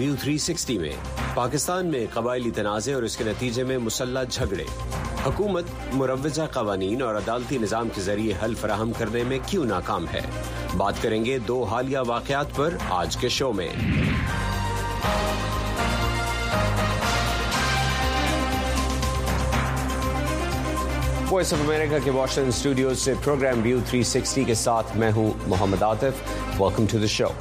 व्यू 360 में पाकिस्तान में कबायली तनाज़े और इसके नतीजे में मुसल्लह झगड़े, हुकूमत मुरव्वजा क़वानीन और अदालती निज़ाम के ज़रिए हल फराहम करने में क्यों नाकाम है। बात करेंगे दो हालिया वाक़यात पर आज के शो में। वॉइस ऑफ अमेरिका के वाशिंगटन स्टूडियो से प्रोग्राम व्यू 360 के साथ मैं हूं Mohammad Atif. Welcome to the show.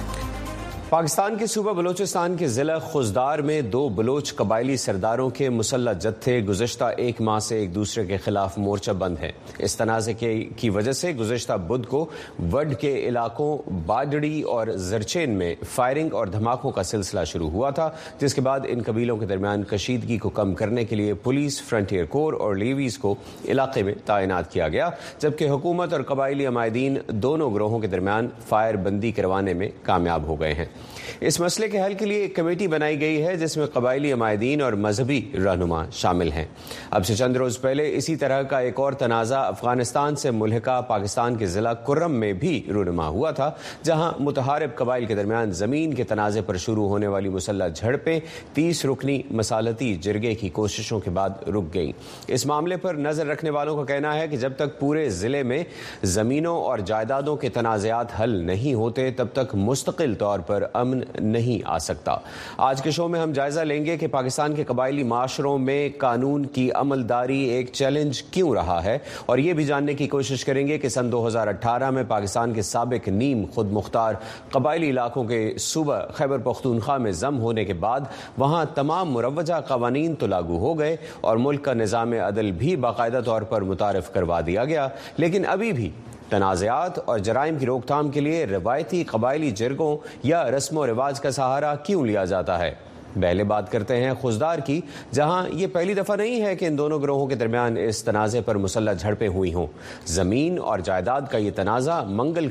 Pakistan के सूबा बलोचिस्तान के ज़िला खुजदार में दो बलोच कबायली सरदारों के मुसल्लह जत्थे गुज़श्ता एक माह से एक दूसरे के खिलाफ मोर्चा बंद हैं। इस तनाज़े की वजह से गुज़श्ता बुध को वड के इलाकों बाडड़ी और जरचेन में फायरिंग और धमाकों का सिलसिला शुरू हुआ था, जिसके बाद इन कबीलों के दरमियान कशीदगी को कम करने के लिए पुलिस, फ्रंटियर कोर और लेवीज़ को इलाके में तैनात किया गया, जबकि हुकूमत और कबायली अमायदीन दोनों ग्रोहों के दरमियान फायर बंदी करवाने में कामयाब हो गए हैं। इस मसले के हल के लिए एक कमेटी बनाई गई है जिसमें कबायली अमायदीन और मजहबी रहनुमा शामिल हैं। अब से चंद रोज पहले इसी तरह का एक और तनाज़ा अफगानिस्तान से मुल्हिका पाकिस्तान के ज़िला कुर्रम में भी रूनुमा हुआ था, जहां मुतहारिब कबाइल के दरमियान ज़मीन के तनाज़े पर शुरू होने वाली मुसल्लह झड़पें 30 रुकनी मसालती जिरगे की कोशिशों के बाद रुक गईं। इस मामले पर नजर रखने वालों का कहना है कि जब तक पूरे ज़िले में ज़मीनों और जायदादों के तनाज़ात हल नहीं होते तब तक मुस्तकिल तौर पर अमन नहीं आ सकता। आज के शो में हम जायजा लेंगे कि पाकिस्तान के कबायली माशरों में कानून की अमलदारी एक चैलेंज क्यों रहा है, और ये भी जानने की कोशिश करेंगे कि सन 2018 में पाकिस्तान के साबिक नीम खुद मुख्तार कबायली इलाकों के सूबा खैबर पख्तूनख्वा में जम होने के बाद वहां तमाम मुरव्वजा कवानीन तो लागू हो गए और मुल्क का निज़ाम अदल भी बाकायदा तौर पर मुतारिफ करवा दिया गया, लेकिन अभी भी तनाज़ात और जराइम की रोकथाम के लिए रवायती कबायली जिरगों या रस्म व रिवाज का सहारा क्यों लिया जाता है। पहले बात करते हैं खुजदार की, जहां ये पहली दफ़ा नहीं है कि इन दोनों ग्रोहों के दरमियान इस तनाज़े पर मुसल्लह झड़पें हुई हों। ज़मीन और जायदाद का ये तनाज़ा मींगल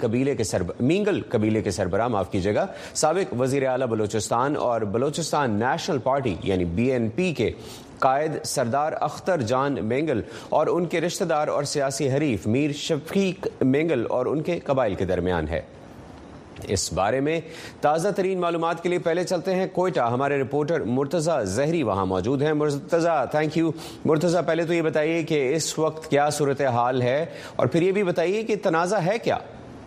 कबीले के सरबराह साबिक वज़ीर आला बलोचिस्तान और बलोचिस्तान नेशनल पार्टी यानी BNP के कायद सरदार अख्तर जान मेंगल और उनके रिश्तेदार और सियासी हरीफ मीर शफीक मेंगल और उनके कबाइल के दरमियान है। इस बारे में ताज़ा तरीन मालूमात के लिए पहले चलते हैं कोयटा। हमारे रिपोर्टर मुर्तज़ा ज़हरी वहां मौजूद हैं। Murtaza, thank you. मुर्तज़ा, पहले तो ये बताइए कि इस वक्त क्या सूरत हाल है, और फिर ये भी बताइए कि तनाज़ा है क्या।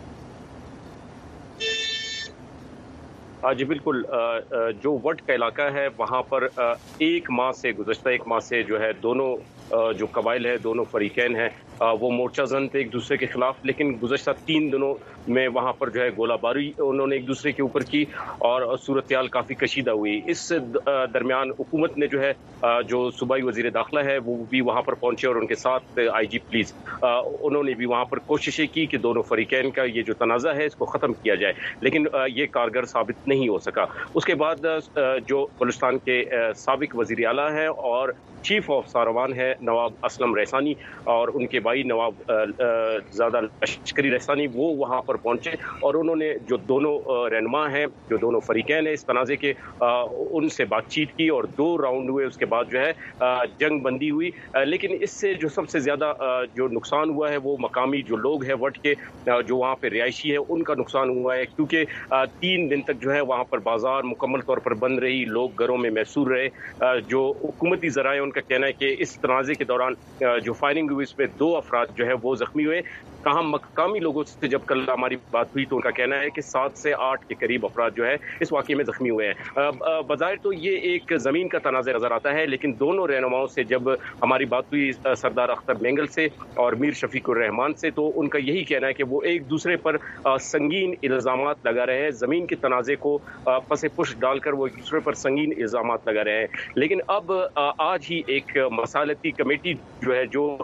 जी बिल्कुल, जो वट का इलाका है वहाँ पर गुज़श्ता एक माह से जो है दोनों जो कबाइल है, दोनों फरीकैन हैं, वो मोर्चा जन थे एक दूसरे के खिलाफ, लेकिन गुज़श्ता 3 दिनों में वहाँ पर जो है गोलाबारी उन्होंने एक दूसरे के ऊपर की और सूरत हाल काफ़ी कशीदा हुई। इस दरमियान हुकूमत ने जो है जो सूबाई वज़ीर दाखिला है वो भी वहाँ पर पहुँचे और उनके साथ IG पुलिस उन्होंने भी वहाँ पर कोशिशें की कि दोनों फरीकैन का ये जो तनाज़ा है इसको ख़त्म किया जाए, लेकिन ये कारगर साबित नहीं हो सका। उसके बाद जो बलूचिस्तान के साबिक वज़ीर आला है और चीफ ऑफ सारवान है नवाब असलम रैसानी और उनके भाई नवाब ज़्यादा लश्करी रैसानी, वो वहाँ पर पहुँचे और उन्होंने जो दोनों रहनुमा हैं, जो दोनों फरीकैन हैं इस तनाज़े के, उनसे बातचीत की और 2 राउंड हुए। उसके बाद जो है जंग बंदी हुई, लेकिन इससे जो सबसे ज़्यादा जो नुकसान हुआ है वो मकामी जो लोग हैं वट के, जो वहाँ पर रिहायशी है, उनका नुकसान हुआ है, क्योंकि 3 दिन तक जो है वहाँ पर बाजार मुकम्मल तौर पर बंद रही, लोग घरों में महसूर रहे। जो हुकूमती ज़राए उनका कहना है कि इस तनाज़े के दौरान जो फायरिंग हुई इसमें 2 अफराद जो है वो जख्मी हुए। कहा मकामी लोगों से जब कल हमारी बात हुई तो उनका कहना है कि 7 से 8 के करीब अफराद जो है इस वाक़े में जख्मी हुए हैं। बज़ाहिर तो ये एक ज़मीन का तनाज़ा नज़र आता है, लेकिन दोनों रहनुमाओं से जब हमारी बात हुई सरदार अख्तर मेंगल से और मीर शफीकुर रहमान से, तो उनका यही कहना है कि वो एक दूसरे पर संगीन इल्ज़ामात लगा रहे हैं। ज़मीन के तनाज़े को पसे पुश डालकर वो एक दूसरे पर संगीन इल्ज़ामात लगा रहे हैं। लेकिन अब आज ही एक मसालती कमेटी जो है, जो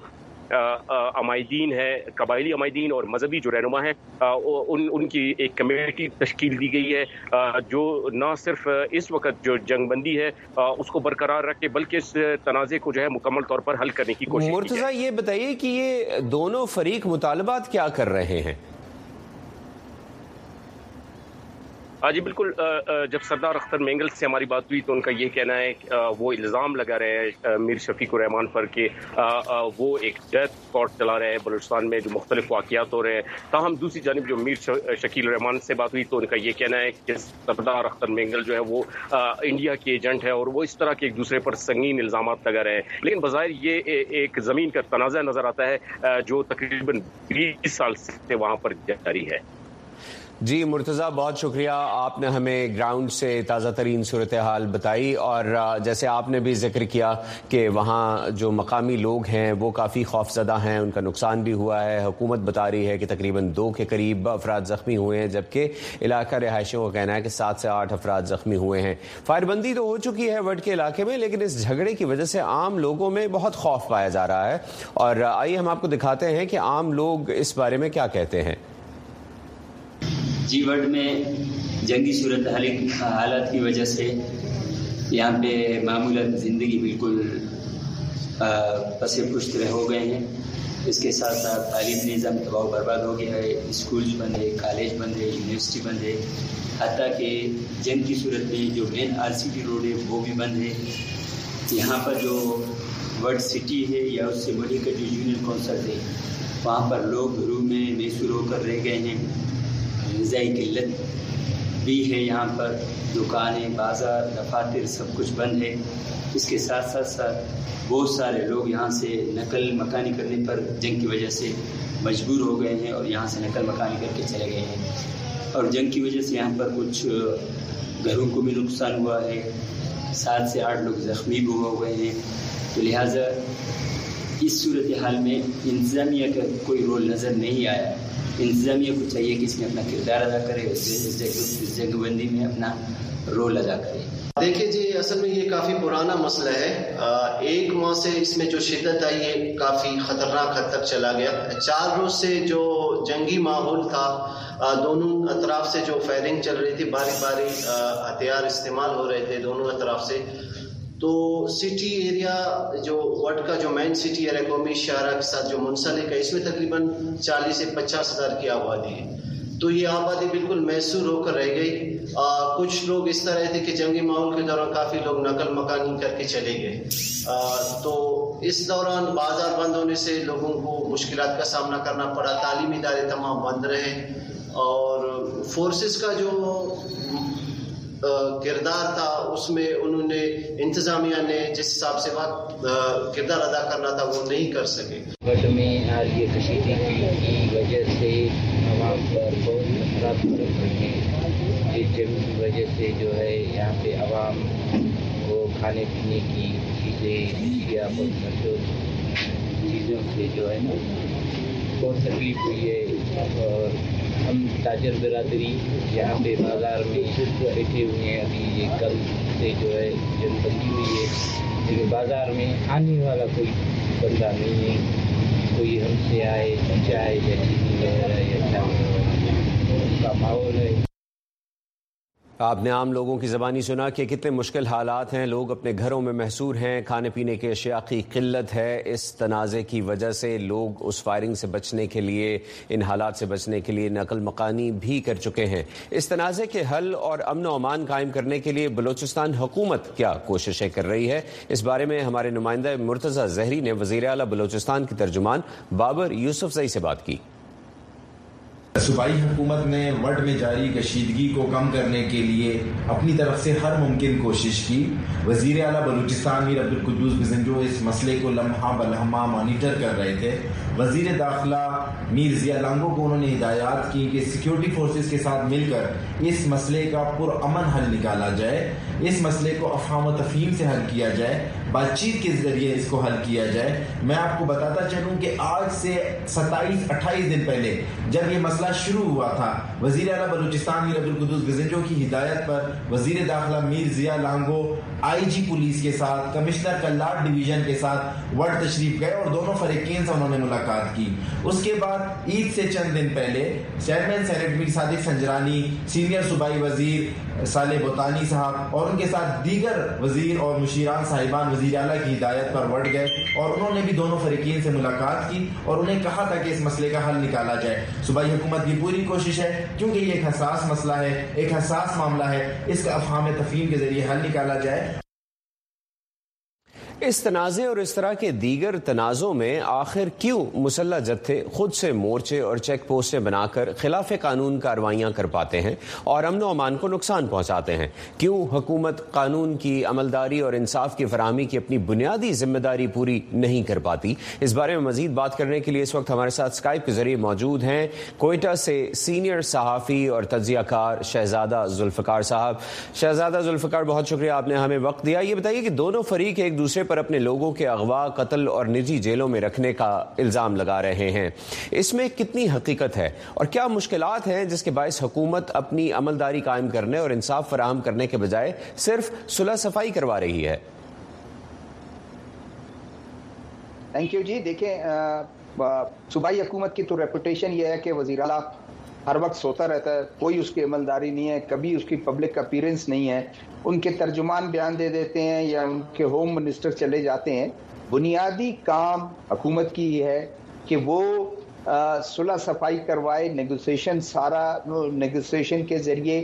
अमायदीन है, कबायली अमायदीन और मजहबी जो रहनुमा हैं, उनकी एक कमेटी तश्कील दी गई है, जो न सिर्फ इस वक्त जो जंगबंदी है उसको बरकरार रखे, बल्कि इस तनाज़े को जो है मुकम्मल तौर पर हल करने की कोशिश। मुर्तज़ा, ये बताइए कि ये दोनों फरीक मुतालबात क्या कर रहे हैं? جی بالکل، جب سردار اختر مینگل سے ہماری بات ہوئی تو ان کا یہ کہنا ہے کہ وہ الزام لگا رہے ہیں میر شفیق الرحمان پر کہ وہ ایک ڈیتھ اسکواڈ چلا رہے ہیں بلوچستان میں جو مختلف واقعات ہو رہے ہیں. تاہم دوسری جانب جو میر شکیل الرحمان سے بات ہوئی تو ان کا یہ کہنا ہے کہ سردار اختر مینگل جو ہے وہ انڈیا کے ایجنٹ ہے اور وہ اس طرح کے ایک دوسرے پر سنگین الزامات لگا رہے ہیں. لیکن بظاہر یہ ایک زمین کا تنازع نظر آتا ہے جو تقریباً 20 سال سے وہاں پر جاری ہے. جی مرتضیٰ، بہت شکریہ، آپ نے ہمیں گراؤنڈ سے تازہ ترین صورتحال بتائی. اور جیسے آپ نے بھی ذکر کیا کہ وہاں جو مقامی لوگ ہیں وہ کافی خوفزدہ ہیں، ان کا نقصان بھی ہوا ہے. حکومت بتا رہی ہے کہ تقریباً 2 کے قریب افراد زخمی ہوئے ہیں، جبکہ علاقہ رہائشیوں کا کہنا ہے کہ 7 سے 8 افراد زخمی ہوئے ہیں. فائر بندی تو ہو چکی ہے وڈ کے علاقے میں، لیکن اس جھگڑے کی وجہ سے عام لوگوں میں بہت خوف پایا جا رہا ہے. اور آئیے ہم آپ کو دکھاتے ہیں کہ عام لوگ اس بارے میں کیا کہتے ہیں. جی وڈ میں جنگی صورت حالات کی وجہ سے یہاں پہ معمولاً زندگی بالکل پس پشت ہو گئے ہیں. اس کے ساتھ ساتھ تعلیمی نظام تباہ و برباد ہو گیا ہے. اسکولز بند ہے، کالج بند ہے، یونیورسٹی بند ہے. حتیٰ کہ جنگ کی صورت میں جو مین RCT روڈ ہے وہ بھی بند ہے. یہاں پر جو وڈ سٹی ہے یا اس سے بڑی کا جو یونین کونسل ہے وہاں پر لوگ گھروں میں محصور ہو کر رہ گئے ہیں. غذائی قلت بھی ہے. یہاں پر دکانیں، بازار، دفاتر سب کچھ بند ہے. اس کے ساتھ ساتھ بہت سارے لوگ یہاں سے نقل مکانی کرنے پر جنگ کی وجہ سے مجبور ہو گئے ہیں اور یہاں سے نقل مکانی کر کے چلے گئے ہیں. اور جنگ کی وجہ سے یہاں پر کچھ گھروں کو بھی نقصان ہوا ہے. 7 سے 8 لوگ زخمی بھی ہوئے ہیں. تو لہٰذا اس صورتحال میں انتظامیہ کا کوئی رول نظر نہیں آیا. انتظامیہ کو چاہیے کہ اس میں اپنا کردار ادا کرے، اس جنگ بندی میں اپنا رول ادا کرے. دیکھیے جی، اصل میں یہ کافی پرانا مسئلہ ہے. 1 ماہ سے اس میں جو شدت آئی ہے کافی خطرناک حد تک چلا گیا. 4 روز سے جو جنگی ماحول تھا، دونوں اطراف سے جو فائرنگ چل رہی تھی، باری باری ہتھیار استعمال ہو رہے تھے دونوں اطراف سے. تو سٹی ایریا جو وڈ کا جو مین سٹی ایریا قومی شاہراہ کے ساتھ جو منسلک ہے، اس میں تقریباً 40 سے 50 ہزار کی آبادی ہے. تو یہ آبادی بالکل محصور ہو کر رہ گئی. کچھ لوگ اس طرح تھے کہ جنگی ماحول کے دوران کافی لوگ نقل مکانی کر کے چلے گئے. تو اس دوران بازار بند ہونے سے لوگوں کو مشکلات کا سامنا کرنا پڑا. تعلیمی ادارے تمام بند رہے اور فورسز کا جو کردار تھا اس میں انہوں نے انتظامیہ نے جس حساب سے کردار ادا کرنا تھا وہ نہیں کر سکے. وڈ میں آج یہ کشیدگی کی وجہ سے عوام پر بہت اثرات پڑ رہے ہیں. اس جنگ کی وجہ سے جو ہے یہاں پہ عوام کو کھانے پینے کی چیزیں یا بہت مشہور چیزوں سے جو ہے نا بہت تکلیف ہوئی ہے. اور ہم تاجر برادری یہاں پہ بازار میں بیٹھے ہوئے ہیں. ابھی یہ کل سے جو ہے جنگ بندی ہوئی ہے، لیکن بازار میں آنے والا کوئی بندہ نہیں ہے. کوئی ہم سے آئے چائے یا چینی وغیرہ یا چاول کا ماحول ہے. آپ نے عام لوگوں کی زبانی سنا کہ کتنے مشکل حالات ہیں. لوگ اپنے گھروں میں محصور ہیں، کھانے پینے کے اشیاء کی قلت ہے. اس تنازع کی وجہ سے لوگ اس فائرنگ سے بچنے کے لیے، ان حالات سے بچنے کے لیے نقل مکانی بھی کر چکے ہیں. اس تنازع کے حل اور امن و امان قائم کرنے کے لیے بلوچستان حکومت کیا کوششیں کر رہی ہے؟ اس بارے میں ہمارے نمائندہ مرتضیٰ زہری نے وزیر اعلیٰ بلوچستان کے ترجمان بابر یوسفزئی سے بات کی. صوبائی حکومت نے وڈ میں جاری کشیدگی کو کم کرنے کے لیے اپنی طرف سے ہر ممکن کوشش کی. وزیر اعلیٰ بلوچستان میر عبدالقدوس بزنجو اس مسئلے کو لمحہ بلمحہ مانیٹر کر رہے تھے. وزیر داخلہ میر ضیاء لانگو کو انہوں نے ہدایات کی کہ سیکیورٹی فورسز کے ساتھ مل کر اس مسئلے کا پرامن حل نکالا جائے. اس مسئلے کو افہام و تفہیم سے حل کیا جائے، بات چیت کے ذریعے اس کو حل کیا جائے. میں آپ کو بتاتا چلوں کہ آج سے 27-28 دن پہلے جب یہ مسئلہ شروع ہوا تھا، وزیر اعلیٰ بلوچستان میر عبدالقدوس بزنجو کی ہدایت پر وزیر داخلہ میر ضیاء لانگو IG पुलिस के साथ, कमिश्नर कल्लाट डिवीजन के साथ वर्ड तशरीफ गए और दोनों फरीकीन से उन्होंने मुलाकात की। उसके बाद ईद से चंद दिन पहले chairman senate Mir Sadiq Sanjrani, senior सूबाई वजीर सालेह बोतानी साहब और उनके साथ दीगर वजीर और मुशीरान साहिबान वजीर आला की हिदायत पर वर्ड गए और उन्होंने भी दोनों फरीकीन से मुलाकात की और उन्हें कहा था कि इस मसले का हल निकाला जाए। सूबाई हुकूमत की पूरी कोशिश है, क्योंकि ये एक हसास मसला है, एक हसास मामला है, इसका अफहाम तफहीम के जरिए हल निकाला जाए। इस तनाज़े और इस तरह के दीगर तनाज़ों में आखिर क्यों मुसल्लह जत्थे खुद से मोर्चे और चेक पोस्टें बनाकर खिलाफ कानून कार्रवाइयाँ कर पाते हैं और अमन व अमान को नुकसान पहुँचाते हैं? क्यों हुकूमत कानून की अमलदारी और इंसाफ की फराहमी की अपनी बुनियादी जिम्मेदारी पूरी नहीं कर पाती? इस बारे में मजीद बात करने के लिए इस वक्त हमारे साथ स्काइप के जरिए मौजूद हैं कोयटा से सीनियर सहाफ़ी और तज्ज़ियाकार शहजादा जुल्फ़िकार साहब। शहजादा जुल्फ़िकार, बहुत शुक्रिया, आपने हमें वक्त दिया। ये बताइए कि दोनों फरीक एक दूसरे पर अपने लोगों के अगवा, कत्ल और निजी जेलों में रखने का इल्जाम लगा रहे हैं, इसमें कितनी हकीकत है और क्या मुश्किलात हैं जिसके बायस हुकूमत अपनी अमलदारी कायम करने और इंसाफ फराहम करने के बजाय सिर्फ सुलह सफाई करवा रही है? थैंक यू जी। देखें, सूबाई हुकूमत की तो रेपुटेशन ये है कि वज़ीर आला हर वक्त सोता रहता है, कोई उसकी अमलदारी नहीं है, कभी उसकी पब्लिक अपीयरेंस नहीं है, उनके तर्जुमान बयान दे देते हैं या उनके होम मिनिस्टर चले जाते हैं। बुनियादी काम हुकूमत की ये है कि वो सुलह सफाई करवाए, नेगोशिएशन, सारा नेगोशिएशन के जरिए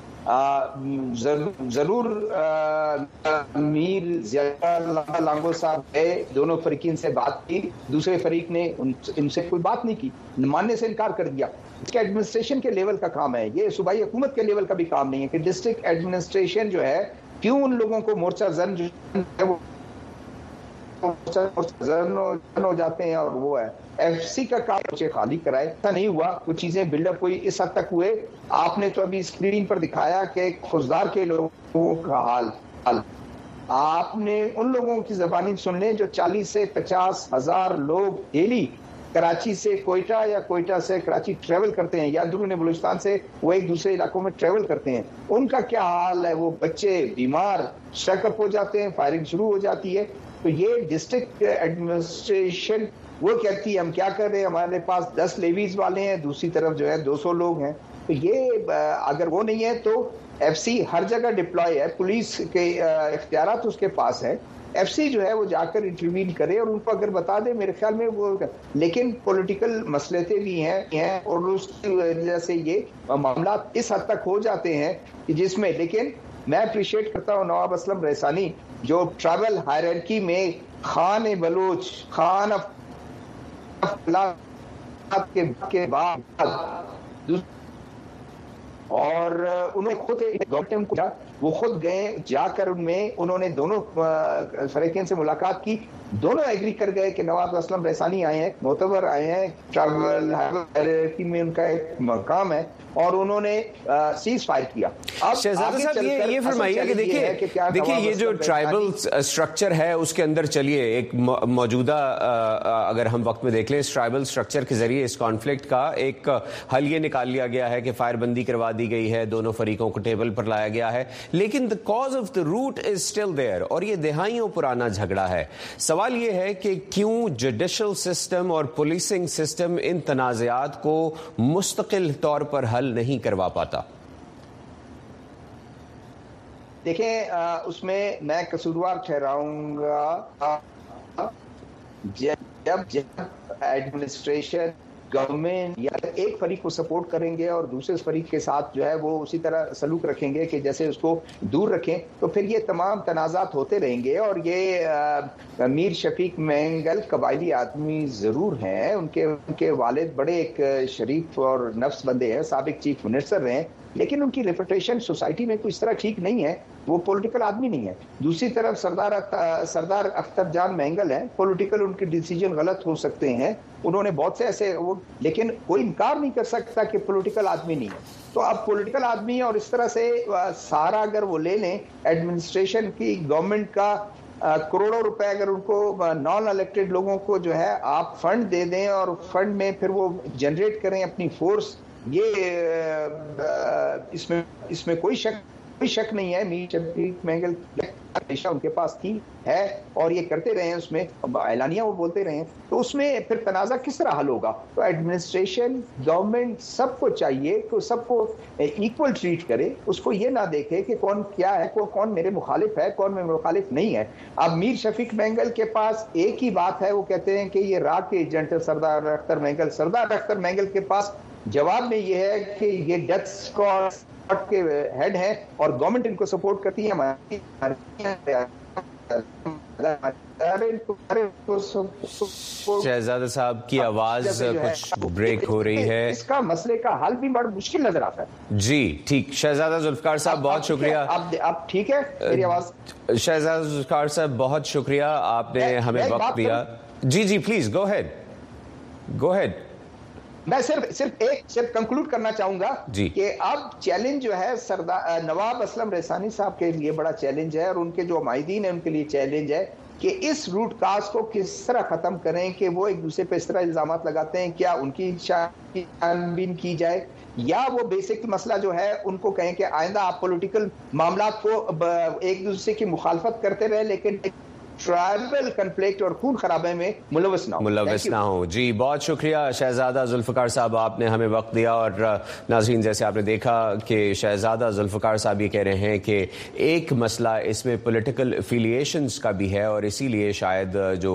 जरूर मीर ज़िया लांगो साहब गए, दोनों फरीकीन से बात की, दूसरे फरीक ने इनसे कोई बात नहीं की, मानने से इनकार कर दिया। इसके एडमिनिस्ट्रेशन के लेवल का काम है, ये सूबाई हुकूमत के लेवल का भी काम नहीं है कि डिस्ट्रिक्ट एडमिनिस्ट्रेशन जो है क्यों उन लोगों को मोर्चा जन जो है वो हो जाते हैं और वो है FC का काम मुझे खाली कराए। ऐसा नहीं हुआ, कुछ चीजें बिल्डअप हुई, इस हद तक हुए। आपने तो अभी स्क्रीन पर दिखाया कि खुजदार के लोगों का हाल, आपने उन लोगों की ज़बानी सुन लें जो 40 से 50 हज़ार लोग डेली कराची से कोयटा या कोयटा से कराची ट्रेवल करते हैं या अंदरूनी बलूचिस्तान से वो एक दूसरे इलाकों में ट्रेवल करते हैं, उनका क्या हाल है? वो बच्चे बीमार, स्ट्रकअप हो जाते हैं, फायरिंग शुरू हो जाती है। तो ये डिस्ट्रिक्ट एडमिनिस्ट्रेशन वो कहती है हम क्या कर रहे हैं, हमारे पास 10 लेवीज वाले हैं, दूसरी तरफ जो है 200 लोग हैं। तो ये अगर वो नहीं है तो FC हर जगह डिप्लॉय है, पुलिस के इख्तियारात उसके पास है, FC जो है वो जाकर इंटरवीन करे और उनको अगर बता दे, मेरे ख्याल में वो। लेकिन पॉलिटिकल मसलते भी हैं और उसकी वजह से ये मामला इस हद तक हो जाते हैं कि जिसमें, लेकिन मैं अप्रिशिएट करता हूँ नवाब असलम रैसानी जो ट्राइबल हायरार्की में खान बलोच, खान के बाद और उन्होंने खुद गवर्नमेंट वो खुद गए, जाकर उनमें उन्होंने दोनों फरीकीन से मुलाकात की, दोनों एग्री कर गए कि नवाब असलम रैसानी आए हैं, मोतबर आए हैं, ट्राइबल हायरार्की में उनका एक मकाम है और उन्होंने सीज फायर किया। अब शहजादा साहब ये फरमाइए कि देखिए ये जो ट्राइबल स्ट्रक्चर है उसके अंदर, चलिए एक मौजूदा अगर हम वक्त में देख लें, इस ट्राइबल स्ट्रक्चर के जरिए इस कॉन्फ्लिक्ट का एक हल ये निकाल लिया गया है कि फायरबंदी करवा दी गई है, दोनों फरीकों को टेबल पर लाया गया है, लेकिन the cause of the root is still there और ये दहाइयों पुराना झगड़ा है। सवाल ये है कि क्यों जुडिशल सिस्टम और पुलिसिंग सिस्टम इन तनाज़ात को मुस्तकिल तौर पर हल नहीं करवा पाता? देखें, उसमें मैं कसूरवार ठहराऊंगा जब एडमिनिस्ट्रेशन, गवर्नमेंट या एक फरीक को सपोर्ट करेंगे और दूसरे फरीक के साथ जो है वो उसी तरह सलूक रखेंगे कि जैसे उसको दूर रखें, तो फिर ये तमाम तनाज़ात होते रहेंगे। और ये मीर शफीक मैंगल कबायली आदमी ज़रूर हैं, उनके वालिद बड़े एक शरीफ और नफ्स बंदे हैं, साबिक चीफ मिनिस्टर रहे हैं, लेकिन उनकी रेपुटेशन सोसाइटी में कुछ तरह ठीक नहीं है, वो पॉलिटिकल आदमी नहीं है। दूसरी तरफ सरदार अख्तर जान मैंगल हैं, पॉलिटिकल उनके डिसीजन गलत हो सकते हैं, उन्होंने बहुत से ऐसे लेकिन कोई इनकार नहीं कर सकता कि पॉलिटिकल आदमी नहीं है। तो अब पॉलिटिकल आदमी है और इस तरह से सारा अगर वो ले लें एडमिनिस्ट्रेशन की, गवर्नमेंट का करोड़ों रुपए अगर उनको नॉन इलेक्टेड लोगों को जो है आप फंड दे दें और फंड में फिर वो जनरेट करें अपनी फोर्स, ये इसमें कोई शक کوئی شک نہیں ہے میر شفیق مینگل ہمیشہ ان کے پاس تھی ہے اور یہ کرتے رہے ہیں, اس میں اعلانیہ وہ بولتے رہے ہیں, تو اس میں پھر تنازع کس طرح حل ہوگا؟ تو ایڈمنسٹریشن گورنمنٹ سب کو چاہیے کہ سب کو ایکول ٹریٹ کرے, اس کو یہ نہ دیکھے کہ کون کیا ہے, کون میرے مخالف ہے, کون میرے مخالف نہیں ہے. اب میر شفیق مینگل کے پاس ایک ہی بات ہے, وہ کہتے ہیں کہ یہ را کے ایجنٹ ہے سردار اختر مینگل. سردار اختر مینگل کے پاس جواب میں یہ ہے کہ یہ ڈیتھ اسکواڈ کے ہیڈ ہیں اور گورنمنٹ ان کو سپورٹ کرتی ہے. شہزادہ صاحب کی آواز کچھ بریک ہو رہی ہے, اس کا مسئلے کا حل بھی بڑا مشکل نظر آتا ہے. جی ٹھیک, شہزادہ ذوالفقار صاحب بہت شکریہ. اب ٹھیک ہے میری آواز؟ شہزادہ ذوالفقار صاحب بہت شکریہ, آپ نے ہمیں وقت دیا. جی جی پلیز گو ہیڈ, گو ہیڈ. میں صرف کنکلوڈ کرنا چاہوں گا کہ اب چیلنج جو ہے سردار نواب اسلم رحسانی صاحب کے لیے بڑا چیلنج ہے, اور ان کے جو عمائدین ہیں ان کے لیے چیلنج ہے کہ اس روٹ کاز کو کس طرح ختم کریں کہ وہ ایک دوسرے پہ اس طرح الزامات لگاتے ہیں, کیا ان کی چھانبین کی جائے, یا وہ بیسک مسئلہ جو ہے ان کو کہیں کہ آئندہ آپ پولیٹیکل معاملات کو ایک دوسرے کی مخالفت کرتے رہے لیکن ٹرائبل کنفلکٹ اور خون خرابے میں ملوث نہ ہو. جی بہت شکریہ شہزادہ ذوالفقار صاحب, آپ نے ہمیں وقت دیا. اور ناظرین جیسے آپ نے دیکھا کہ شہزادہ ذوالفقار صاحب یہ کہہ رہے ہیں کہ ایک مسئلہ اس میں پولیٹیکل افیلیشنز کا بھی ہے, اور اسی لیے شاید جو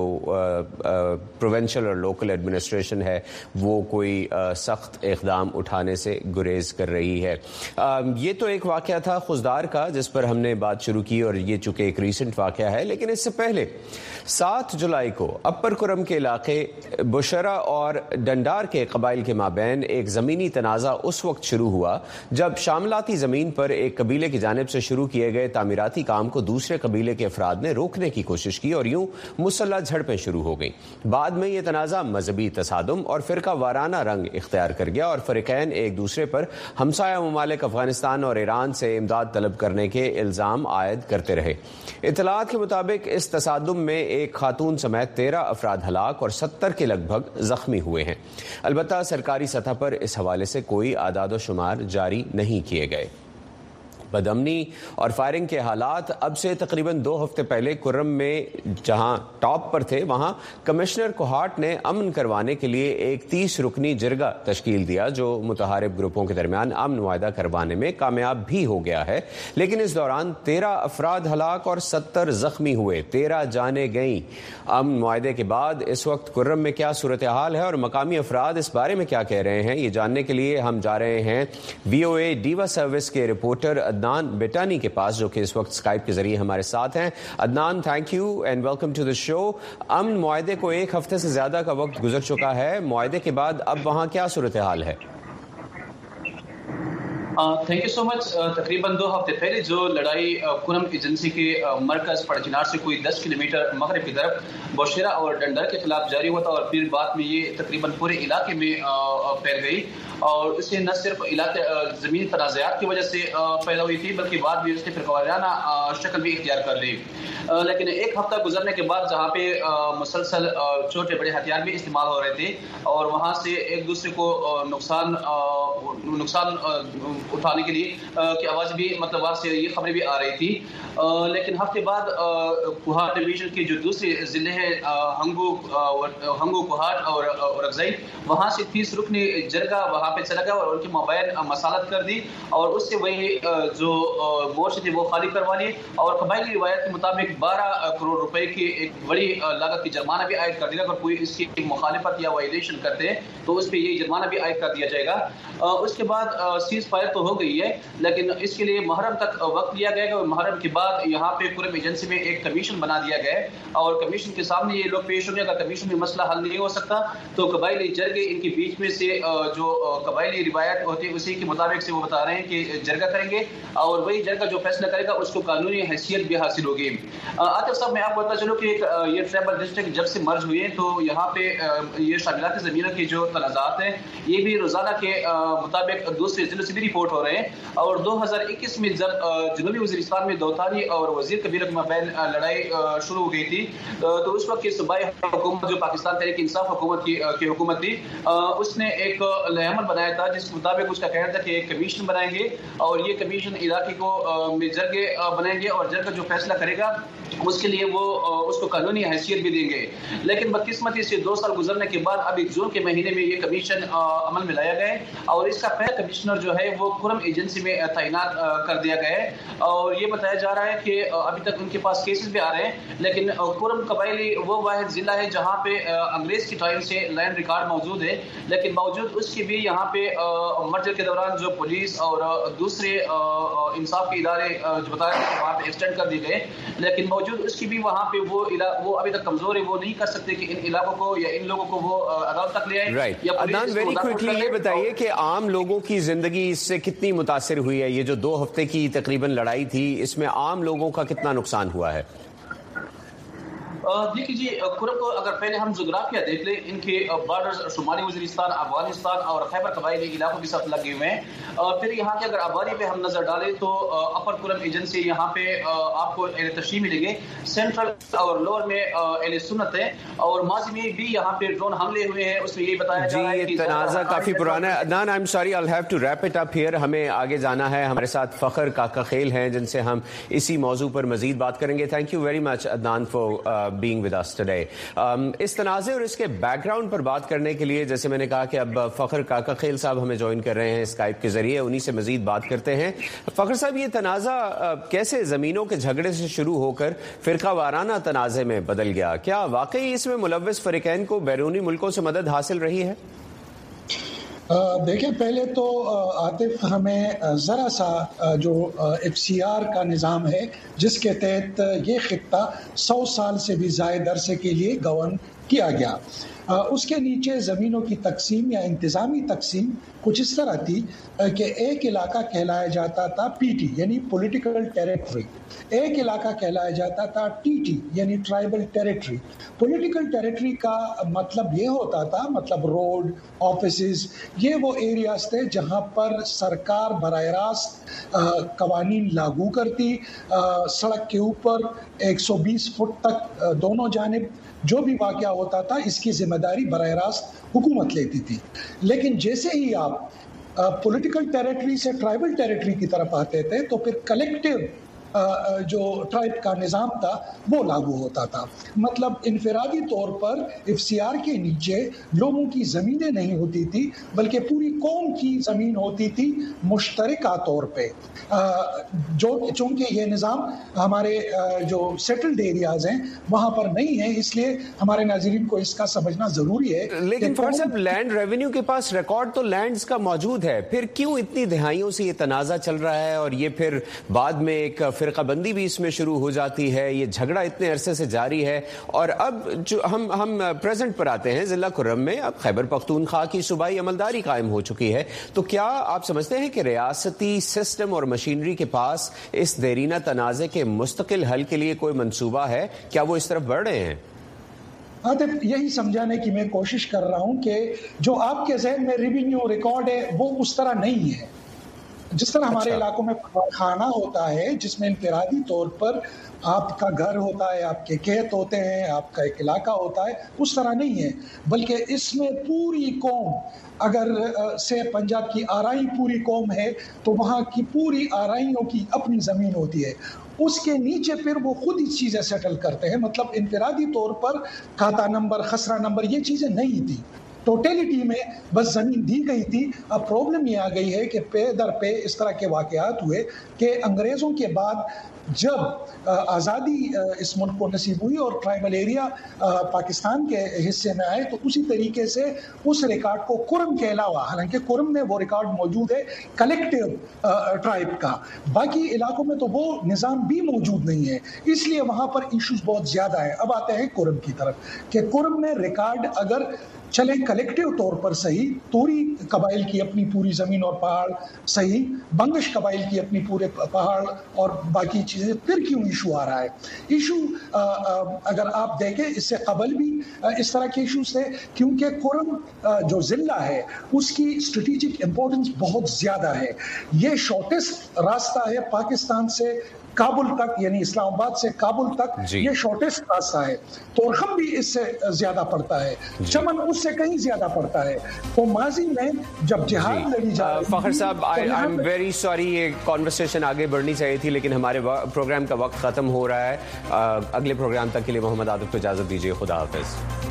پروونشل اور لوکل ایڈمنسٹریشن ہے وہ کوئی سخت اقدام اٹھانے سے گریز کر رہی ہے. یہ تو ایک واقعہ تھا خضدار کا جس پر ہم نے بات شروع کی, اور یہ چونکہ ایک ریسنٹ واقعہ ہے, لیکن اس سے پہلے 7 جولائی کو اپر کرم کے علاقے بشرا اور ڈنڈار کے قبائل کے مابین ایک زمینی تنازع اس وقت شروع ہوا جب شاملاتی زمین پر ایک قبیلے کی جانب سے شروع کیے گئے تعمیراتی کام کو دوسرے قبیلے کے افراد نے روکنے کی کوشش کی, اور یوں مسلح جھڑپیں شروع ہو گئیں. بعد میں یہ تنازع مذہبی تصادم اور فرقہ وارانہ رنگ اختیار کر گیا, اور فریقین ایک دوسرے پر ہمسایہ ممالک افغانستان اور ایران سے امداد طلب کرنے کے الزام عائد کرتے رہے. اطلاعات کے مطابق اس تصادم میں ایک خاتون سمیت 13 افراد ہلاک اور 70 کے لگ بھگ زخمی ہوئے ہیں. البتہ سرکاری سطح پر اس حوالے سے کوئی اعداد و شمار جاری نہیں کیے گئے. بدامنی اور فائرنگ کے حالات اب سے تقریباً 2 ہفتے پہلے کرم میں جہاں ٹاپ پر تھے, وہاں کمشنر کوہاٹ نے امن کروانے کے لیے ایک 30 رکنی جرگہ تشکیل دیا جو متحارب گروپوں کے درمیان امن معاہدہ کروانے میں کامیاب بھی ہو گیا ہے. لیکن اس دوران 13 افراد ہلاک اور 70 زخمی ہوئے, 13 جانیں گئیں. امن معاہدے کے بعد اس وقت کرم میں کیا صورتحال ہے اور مقامی افراد اس بارے میں کیا کہہ رہے ہیں, یہ جاننے کے لیے ہم جا رہے ہیں VOA ڈیوا سروس کے رپورٹر عدنان بیٹانی کے پاس, جو کہ اس وقت اسکائپ کے ذریعے ہمارے ساتھ ہیں. عدنان, تھینک یو اینڈ ویلکم ٹو دی شو. امن معاہدے کو 1 ہفتے سے زیادہ کا وقت گزر چکا ہے, معاہدے کے بعد اب وہاں کیا صورتحال ہے؟ تھینک یو سو مچ. تقریباً 2 ہفتے پہلے جو لڑائی کرم ایجنسی کے مرکز پڑچنار سے کوئی 10 کلومیٹر مغرب کی طرف بوشیرا اور ڈنڈر کے خلاف جاری ہوا تھا, اور پھر بعد میں یہ تقریباً پورے علاقے میں پھیل گئی, اور اسے نہ صرف علاقے زمینی تنازعات کی وجہ سے پیدا ہوئی تھی بلکہ بعد میں اس نے فرقہ وارانہ شکل بھی اختیار کر لی. لیکن 1 ہفتہ گزرنے کے بعد جہاں پہ مسلسل چھوٹے بڑے ہتھیار بھی استعمال ہو رہے تھے اور وہاں سے ایک دوسرے کو نقصان اٹھانے کے لیے کی آواز بھی مطلب وہاں سے یہ خبریں بھی آ رہی تھی, لیکن ہفتے بعد کوہاٹ ڈویژن کے جو دوسرے ضلع ہیں ہنگو کوہاٹ اور اکزئی, وہاں سے 30 رکنی جرگہ وہاں پہ چلا گیا اور ان کی مابین مسالت کر دی, اور اس سے وہی جو گوشت تھی وہ خالی کروا لی, اور قبائلی روایت کے مطابق 12 کروڑ روپے کی ایک بڑی لاگت کی جرمانہ بھی عائد کر دیا گا. اگر کوئی اس کی مخالفت یا وائلیشن کرتے ہیں تو اس پہ یہ جرمانہ بھی عائد کر دیا جائے گا. اس کے بعد سیز فائر تو ہو گئی ہے, لیکن اس کے لیے محرم تک وقت لیا گیا ہے. محرم کے بعد یہاں پہ کرم ایجنسی میں ایک کمیشن بنا دیا گیا ہے, اور کمیشن کے سامنے یہ لوگ پیش ہوں گے. اگر کمیشن میں مسئلہ حل نہیں ہو سکتا تو قبائلی جرگے ان کے بیچ میں سے جو قبائلی روایت ہوتی ہے اسی کے مطابق سے وہ بتا رہے ہیں کہ جرگہ کریں گے, اور وہی جرگہ جو فیصلہ کرے گا اس کو قانونی حیثیت بھی حاصل ہوگی. عاطف صاحب, میں آپ کو بتا چلوں کہ یہ ٹرائبل ڈسٹرکٹ جب سے مرج ہوئے ہیں تو یہاں پہ یہ شاملاتی زمینوں کے جو تنازعات ہیں یہ بھی روزانہ کے مطابق دوسرے ضلعوں سے بھی رپورٹ ہو رہے ہیں. اور 2021 میں جب جنوبی وزیرستان میں دوتاری اور وزیر کبیرہ کے مابین لڑائی شروع ہو گئی تھی تو اس وقت کی صوبائی حکومت جو پاکستان تحریک انصاف حکومت کی حکومت تھی اس نے ایک عمل بنایا تھا جس کے مطابق اس کا کہنا تھا کہ ایک کمیشن بنائیں گے اور یہ کمیشن علاقے کو جرگے بنائیں گے اور جرگہ جو فیصلہ کرے گا اس کے لیے وہ اس کو قانونی حیثیت بھی دیں گے. لیکن بدقسمتی سے 2 سال گزرنے کے بعد ابھی جون کے مہینے میں یہ کمیشن عمل میں لایا گیا ہے اور اس کا پہلا کمشنر جو ہے وہ کرم ایجنسی میں تعینات کر دیا گیا ہے. اور یہ بتایا جا رہا ہے کہ ابھی تک ان کے پاس کیسز بھی آ رہے ہیں لیکن کرم قبائلی وہ واحد ضلع ہے جہاں پہ انگریز کی ٹائم سے لینڈ ریکارڈ موجود ہے. لیکن باوجود اس کی بھی یہاں پہ مرجر کے دوران جو پولیس اور دوسرے انصاف کے ادارے جو بتایا وہاں پہ ایکسٹینڈ کر دیے گئے لیکن باوجود اس کی بھی وہاں پہ وہ ابھی تک کمزور ہے. وہ نہیں کر سکتے کہ ان علاقوں کو یا ان لوگوں کو وہ عدالت تک لے آئے. عدنان ویری کوئکلی یہ بتائیے کہ عام لوگوں کی زندگی اس سے کتنی متاثر ہوئی ہے؟ یہ جو 2 ہفتے کی تقریباً لڑائی تھی اس میں عام لوگوں کا کتنا نقصان ہوا ہے؟ دیکھیے جی کرم کو اگر پہلے ہم جغرافیہ دیکھ لیں ان کے بارڈر شمالی وزیرستان افغانستان اور خیبر قبائلی علاقوں کے ساتھ لگے ہوئے ہیں. پھر یہاں کے اگر آبادی پہ ہم نظر ڈالیں تو اپر کرم ایجنسی یہاں پہ آپ کو اہل تشریح ملیں گے. سینٹرل اور لوور میں اہل سنت ہے اور ماضی میں بھی یہاں پہ ڈرون حملے ہوئے ہیں. اس میں یہ بتایا جا رہا ہے کہ تنازع کافی پرانا ہے. عدنان آئی ایم سوری آئی ہیو ٹو ریپ اٹ اپ ہیئر. ہمیں آگے جانا ہے. ہمارے ساتھ فخر کاکا خیل ہیں جن سے ہم اسی موضوع پر مزید بات کریں گے. تھینک یو ویری مچ عدنان فار بینگ ود اس ٹوڈے. اس تنازع اور اس کے بیک گراؤنڈ پر بات کرنے کے لیے جیسے میں نے کہا کہ اب فخر کاکا خیل صاحب ہمیں جوائن کر رہے ہیں اسکائپ کے ذریعے. انہی سے مزید بات کرتے ہیں. فخر صاحب یہ تنازع کیسے زمینوں کے جھگڑے سے شروع ہو کر فرقہ وارانہ تنازع میں بدل گیا؟ کیا واقعی اس میں ملوث فریقین کو بیرونی ملکوں سے مدد حاصل رہی ہے؟ دیکھیں پہلے تو عاطف ہمیں ذرا سا جو FCR کا نظام ہے جس کے تحت یہ خطہ 100 سال سے بھی زائد عرصے کے لیے گورن کیا گیا اس کے نیچے زمینوں کی تقسیم یا انتظامی تقسیم کچھ اس طرح تھی کہ ایک علاقہ کہلایا جاتا تھا PT یعنی پولیٹیکل ٹیریٹری. ایک علاقہ کہلایا جاتا تھا TT یعنی ٹرائبل ٹیریٹری. پولیٹیکل ٹیریٹری کا مطلب یہ ہوتا تھا مطلب روڈ آفیسز یہ وہ ایریاز تھے جہاں پر سرکار براہ راست قوانین لاگو کرتی. سڑک کے اوپر 120 فٹ تک دونوں جانب جو بھی واقعہ ہوتا تھا اس کی ذمہ داری براہ راست حکومت لیتی تھی. لیکن جیسے ہی آپ پولیٹیکل ٹیریٹری سے ٹرائبل ٹیریٹری کی طرف آتے تھے تو پھر کلیکٹیو جو ٹرائب کا نظام تھا وہ لاگو ہوتا تھا. مطلب انفرادی طور پر FCR کے نیچے لوگوں کی زمینیں نہیں ہوتی تھی بلکہ پوری قوم کی زمین ہوتی تھی مشترکہ طور پہ. چونکہ یہ نظام ہمارے جو سیٹلڈ ایریاز ہیں وہاں پر نہیں ہے اس لیے ہمارے ناظرین کو اس کا سمجھنا ضروری ہے. لیکن فخر صاحب لینڈ ریونیو کے پاس ریکارڈ تو لینڈز کا موجود ہے. پھر کیوں اتنی دہائیوں سے یہ تنازع چل رہا ہے اور یہ پھر بعد میں ایک فرقہ بندی بھی اس میں شروع ہو جاتی ہے؟ یہ جھگڑا اتنے عرصے سے جاری ہے اور اب جو ہم پریزنٹ پر آتے ہیں ضلع کرم میں اب خیبر پختونخوا کی صوبائی عملداری قائم ہو چکی ہے. تو کیا آپ سمجھتے ہیں کہ ریاستی سسٹم اور مشینری کے پاس اس دیرینہ تنازع کے مستقل حل کے لیے کوئی منصوبہ ہے؟ کیا وہ اس طرف بڑھ رہے ہیں؟ عاطف یہی سمجھانے کی میں کوشش کر رہا ہوں کہ جو آپ کے ذہن میں ریونیو ریکارڈ ہے وہ اس طرح نہیں ہے. جس طرح ہمارے علاقوں میں خانہ ہوتا ہے جس میں انفرادی طور پر آپ کا گھر ہوتا ہے آپ کے کھیت ہوتے ہیں آپ کا ایک علاقہ ہوتا ہے اس طرح نہیں ہے بلکہ اس میں پوری قوم اگر سے پنجاب کی آرائی پوری قوم ہے تو وہاں کی پوری آرائیوں کی اپنی زمین ہوتی ہے. اس کے نیچے پھر وہ خود ہی چیزیں سیٹل کرتے ہیں. مطلب انفرادی طور پر کھاتا نمبر خسرہ نمبر یہ چیزیں نہیں تھی. ٹوٹیلٹی میں بس زمین دی گئی تھی. اب پرابلم یہ آ گئی ہے کہ پے در پہ اس طرح کے واقعات ہوئے کہ انگریزوں کے بعد جب آزادی اس ملک کو نصیب ہوئی اور ٹرائبل ایریا پاکستان کے حصے میں آئے تو اسی طریقے سے اس ریکارڈ کو کرم کے علاوہ حالانکہ کرم میں وہ ریکارڈ موجود ہے کلیکٹیو ٹرائب کا باقی علاقوں میں تو وہ نظام بھی موجود نہیں ہے اس لیے وہاں پر ایشوز بہت زیادہ ہیں. اب آتے ہیں کرم کی طرف کہ کرم میں ریکارڈ اگر چلے کلیکٹیو طور پر صحیح توری قبائل کی اپنی پوری زمین اور پہاڑ صحیح بنگش قبائل کی اپنی پورے پہاڑ اور باقی چیزیں پھر کیوں ایشو آ رہا ہے؟ ایشو اگر آپ دیکھیں اس سے قبل بھی اس طرح کے ایشوز تھے کیونکہ کرم جو ضلع ہے اس کی اسٹریٹجک امپورٹنس بہت زیادہ ہے. یہ شارٹیسٹ راستہ ہے پاکستان سے काबुल तक यानी इस्लामाबाद से काबुल तक ये शॉर्टेस्ट रास्ता है, तो और हम भी इससे ज्यादा पड़ता है, चमन उससे कहीं ज्यादा पड़ता है। तो माजी में जब जिहाद लड़ी जा रही फखर साहब, आई एम वेरी सॉरी, ये कॉन्वर्सेशन आगे बढ़नी चाहिए थी लेकिन हमारे प्रोग्राम का वक्त खत्म हो रहा है। अगले प्रोग्राम तक के लिए मोहम्मद आतिफ को इजाजत दीजिए। खुदा हाफिज।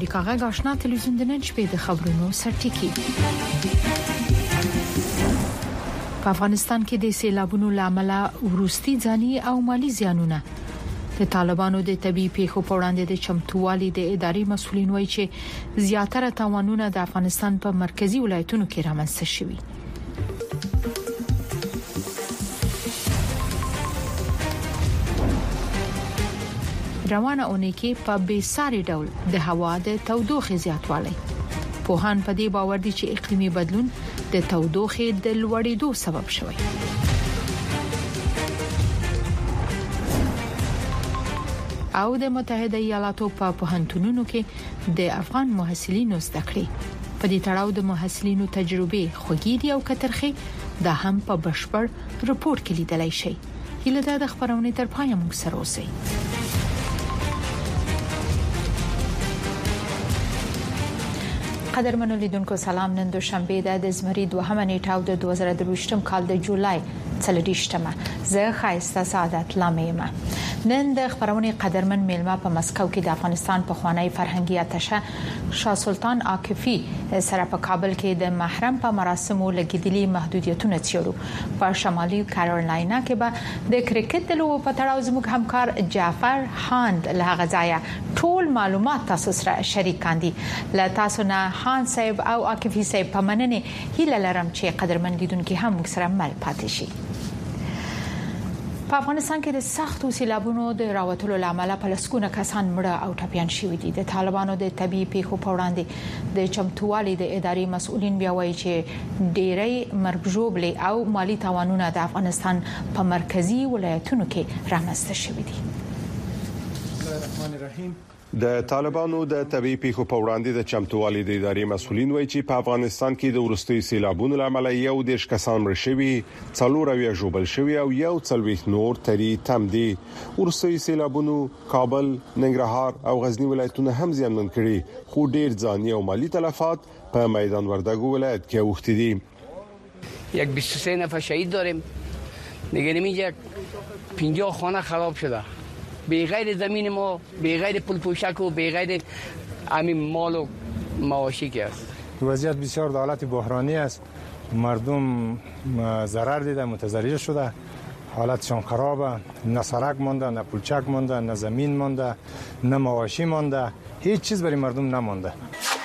امریکا غږ آشنا تلویزیون د نن شپې د خبرونو سرټکی. په افغانستان کې د سیلابونو لامل وروستي ځاني او مالی زیانونه. د طالبانو د طبي پیښو په وړاندې د چمتووالي د اداري مسؤلین وایي چې زیاتره تاوانونه د افغانستان په مرکزی ولایتونو کې رامنځته شوي. روانه اونۍ کې په بیساري ډول د هوا د تودوخې زیاتوالی. پوهان په دې باور دي چې اقلیمي بدلون د تودوخې د لوړېدو سبب شوی. او د متحده ایالاتو په پوهنتونونو کې د افغان محصلینو زده کړې په دې تړاو د محصلینو تجربې خوږې دي او کترخې دا هم په بشپړ رپورت کې لیدلای شي. هیله ده د خبرونې تر پایه موږ سره اوسئ. قدرمنو لیدونکو سلام. نن دوشنبه د زمری 2 نیټه او د 2023 کال د جولای 30مه. زه خایسته سعادت لامه. نن د خبرونې قدرمن میلمه په مسکو کې د افغانستان په خوانی فرهنګي اتشه شاه سلطان عاکفي سره په کابل کې د محرم په مراسمو لګیدلي محدودیتونه څیړو. په شمالي کارولاینا کې به د کرکټ د لوبو په تړاو زموږ همکار جعفر هاند له غځایا ټول معلومات تاسو سره شریکان دي. له تاسو نه خان صاحب او عاکفي صاحب په مننه هیله لرم چې قدرمن لیدونکو هم موږ سره مل پاتې شي. په افغانستان کې د سختو سیلابونو د راوتلو لامل په لسګونه کسان مړه او ټپيان شوي دي. د طالبانو د طبي پیښو په وړاندې د چمتووالي د اداري مسؤلین بیا وایي چې ډېری مرګ ژوبلې او مالی تاوانونه د افغانستان په مرکزی ولایتونو کې رامنځته شوي دي. الرحمن الرحیم. د طالبانو د طبي پیښو په وړاندې د چمتووالي د ادارې مسؤلین وایي چې په افغانستان کې د ورستي سیلابونو لامل یو د کسان مړ شوي، 4 ژوبل شوي او یو 40 نور تری تم دي. ورستي سیلابونو کابل، ننګرهار او غزنی ولایتونه هم زیانمن کړي، خو ډېر ځاني او مالی تلفات په میدان وردګو ولایت کې اوښتي دي. 23 نفر شهید داریم. دیگه نمیشه 50 خانه خراب شده. به غیر زمین ما، به غیر پول پوشک و به غیر همین مال و مواشی که است. وضعیت بسیار در حالت بحرانی است. مردم ضرر دیده، متضرر شده. حالتشان خرابه. نه سرک مونده، نه پولچک مونده، نه زمین مونده، نه مواشی مونده. هیچ چیز برای مردم نمونده.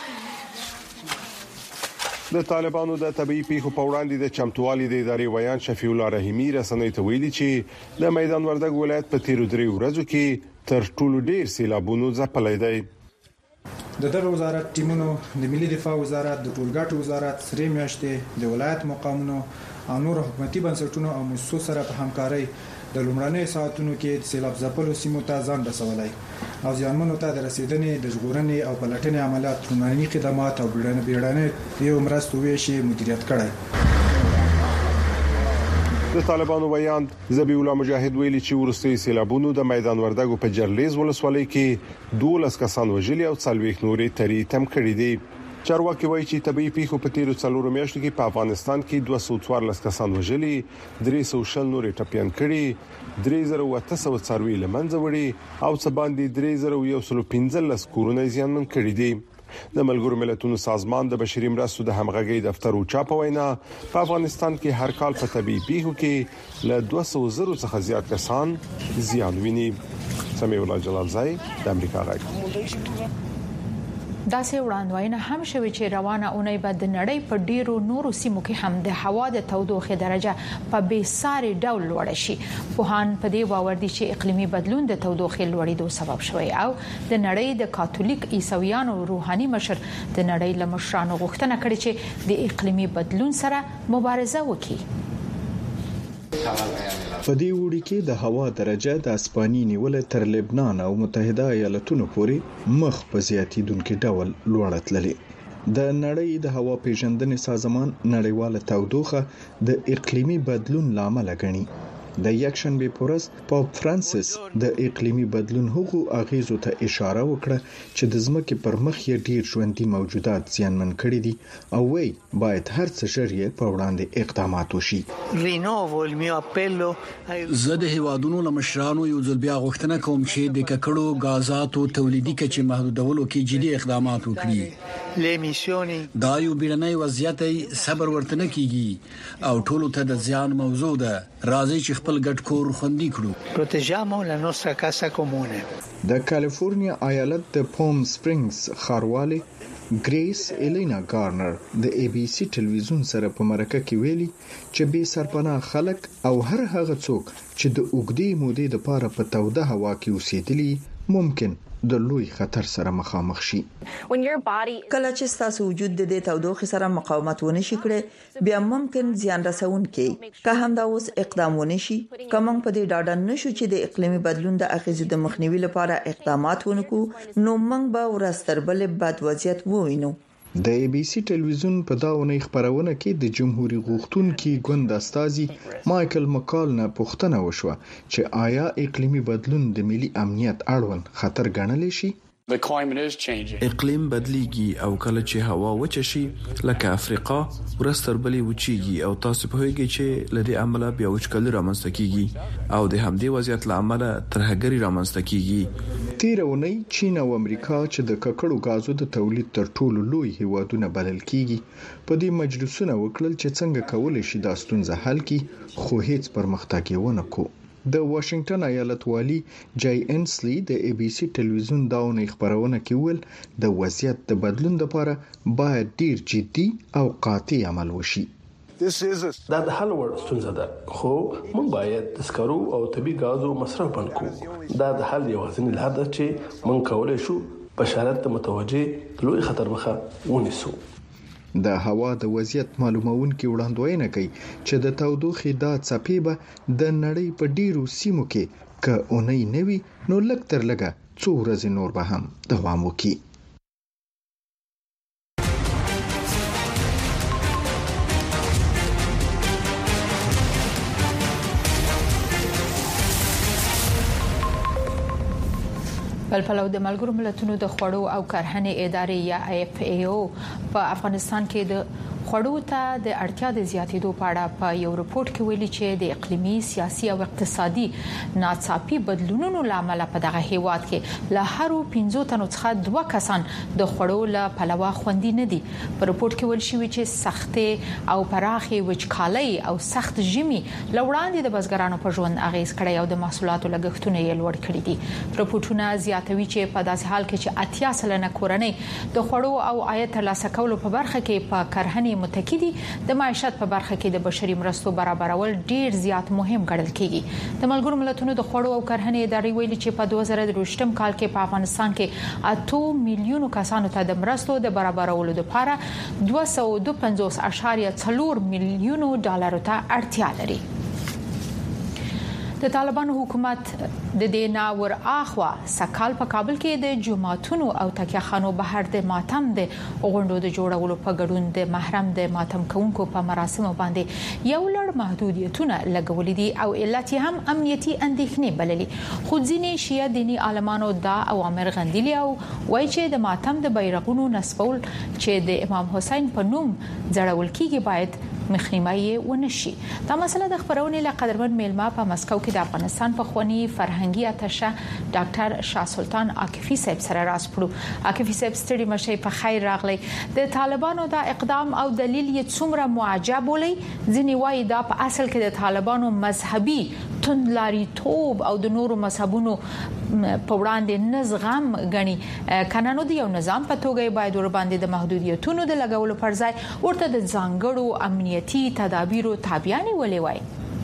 د طالبانو د طبي پیښو په وړاندې د چمتووالي د ادارې ویان شفیع الله رحیمی رسنۍ ته ویلي چې د میدان وردګ ولایت په تیرو 3 ورځو کې تر ټولو ډیر سیلابونو ځپلې دی. د دغه وزارت ټیمونو د ملي دفاع وزارت، د ټولګټو وزارت، سره میاشتې د ولایت مقامونو او نور حکومتي بنسټونو او مؤسسو سره په همکارۍ د لومړنۍ ساعتونو کې د سیلاب ځپلو سیمو ته ځان رسولای او ځانمنو ته د رسیدنې د ژغورنې او پلټنې عملیات، لومړني خدمات او بیړنۍ یو مرستو ویشي مدیریت کړای. د طالبانو ویان ذبیح الله مجاهد ویلي چې ورستي سیلابونو د میدان وردګو په جرلیز ولسوالۍ کې 12 کسان وژلي او 40 نورې تری تم کړي دي. چارواکي وایي چې طبي پیښو په تیرو 4 میاشتو کې په افغانستان کې 214 کسان وژلي، 300 نورې ټپيان کړي، 3800 څاروي لمنځه وړي او څه باندې 3115 کورونه زیانمن کړي دي. د ملګرو ملتونو سازمان د بشري مرستو د همغږي دفتر او چاپ وینا په افغانستان کې هر کال په طبي پیښو کې له 200 څخه زیات کسان زیان ویني. سمیع الله جلالزای د امریکا غږ. دا سه وړاندوینه هم شوی چې روانه اونۍ بعد د نړۍ په ډیرو نورو سیمو کې هم د هوا د تودوخې درجه په بیساري ډول لوړ شي. پوهان په دې باور دي چې اقلیمي بدلون د تودوخې لوړېدو سبب شوی او د نړۍ د کاتولیک عیسویانو روحاني مشر د نړۍ له مشرانو غوښتنه کړې چې د اقلیمي بدلون سره مبارزه وکړي. په دې وړي کې د هوا درجه د اسپاني نیول تر لبنان او متحده ایالاتونو پورې مخ په زیاتیدونکو ډول لوړه تللې. د نړۍ د هوا پیژندنې سازمان نړیواله تودوخه د اقلیمي بدلون لامل ګڼي د یکشنبه په ورځ پاپ فرانسیس د اقلیمي بدلون هغو اغیزو ته اشاره وکړه چې د ځمکې پر مخ یې ډیر ژوندي موجودات زیانمن کړي دي او وایي باید هر څه ژر یې په وړاندې اقدامات وشي. زه د هیوادونو له مشرانو یو ځل بیا غوښتنه کوم چې د ککړو غازاتو تولیدي کچې محدودولو کې جدي اقدامات وکړي. دا یو بیړنی وضعیت صبر ورته نه کیږي او ټولو ته د زیان موضوع ده. راځي چې خپل ګډ کور خوندي کړو. د کالیفورنیا ایالت د پوم سپرینګز ښاروالي ګریس الینا گارنر د ای بی سی ټلویزیون سره په مرکه کې ویلي چې بې سرپناه خلک او هر هغه څوک چې د اوږدې مودې لپاره په توده هوا کې اوسېدلي ممکن د لوی خطر سره مخامخ شي. کله چې تاسو وجود د دې تودوخې سره مقاومت ونه شي کړي بیا ممکن زیان رسونکي که هم دا اوس اقدام ونه شي کوم په دې ډاډه نشو چې د اقلیمي بدلون د اغیزو د مخنیوي لپاره اقدامات ونکو نو موږ به ورستربل بد وضعیت ووینو. د ای بی سی ټلویزیون په داونې خبرونه کې د جمهوریت غوښتونکي ګوند استازي مایکل مکال نه پوښتنه وشوه چې آیا اقلیمي بدلون د ملي امنیت اړوند خطر ګڼل شي؟ اقلیم بدلیږي او کله چې هوا وچه شي لکه افریقا ورستربلې وچیږي او تاسو په هیګي چې لدی عمله بیا وچکل رامنځته کیږي او د همدې وضعیت لامل ترهګری رامنځته کیږي. تیرونی چین او امریکا چې د ککړو غازو د تولید تر ټولو لوی هیوادونه بلل کیږي په دې مجلسونه وکړل چې څنګه کولای شي دا ستونزه حل کړي خو هیڅ پرمختګ ونه کو. د واشنگټن ایالت والی جای انسلی د ای بی سی ټلویزیون داونې خبرونه کې ویل د وضعیت د بدلون لپاره باید ډیر جدي او قاطع عمل وشي. دا د حل وړ ستونزه ده خو موږ باید د سکرو او طبي غازو مصرف بند کړو. دا د حل یوازینی لار ده چې موږ کولای شو بشارت متوجه لوی خطر مخه ونیسو. د هوا د وضعیت معلومونکي وړاندوینه کوي چې د تودوخې د څپې به د نړۍ په ډیرو سیمو کې که اونۍ نوي نو لږ تر لږه څو ورځې نور به هم دوام وکړي. بل پلو د ملګرو ملتونو د خوړو او کرهنې ادارې یا FAO په افغانستان کې د خوړو ته د اړتیا د زیاتېدو په اړه په یو رپورت کې ویلي چې د اقلیمي سیاسي او اقتصادي ناڅاپي بدلونونو لامل په دغه هیواد کې له هرو 15 تنو څخه 2 کسان د خوړو له پلوه خوندي نه دي. په رپورت کې ویل شوی چې سختې او پراخې وچکالۍ او سخت ژمي لوړاندې د بزګرانو په ژوند اغیز کړی او د محصولاتو لګښتونه یې لوړ کړي دي. رپورټونه زیاتوي چې په داسې حال کې چې 80% کورنۍ د خوړو او عاید ترلاسه کولو په برخه کې په کرهنې متکی دي د معیشت په برخه کې د بشري مرستو برابرول ډیر زیات مهم ګڼل کیږي. د ملګرو ملتونو د خوړو او کرهنې ادارې ویلي چې په 2023م کال کې په افغانستان کې 8 میلیونو کسانو ته د مرستو د برابرولو لپاره 252.4 میلیونو ډالرو ته اړتیا لري. د طالبانو حکومت د دینا ور اخوا سکهال په کابل کې د جماعتونو او تکیهخانو بهر د ماتم د غونډو د جوړولو په ګډون د محرم د ماتم کوونکو په مراسمو باندې یو لړ محدودیتونه لګولې دي او علت هم امنیتي اندېښنې بللې. خو ځینې شیعه دینی عالمانو دا اوامر غندلي او وایي چې د ماتم د بیرغونو نصبول چې د امام حسین په نوم ځړول کیږي باید مخنیوي ونشي. دا مسله د خبرونې له قدرمن میلمه په مسکو کې د افغانستان په خواني فرهنګي اتشه ډاکټر شاه سلطان عاکفي صاحب سره راسپړو. عاکفي صاحب ستړي مشه په خیر راغلی. د طالبانو دا اقدام او دلیل یې څومره معجب ولې ځینې وایي دا په اصل کې د طالبانو مذهبي توندلاریتوب او د نورو مذهبونو په وړاندې نزغم غني کنه نو د یو نظام په توګه باید ور باندې د محدودیتونو د لګولو پر ځای ورته د ځانګړو امنیتي تدابیرو تابعاني ولې وای.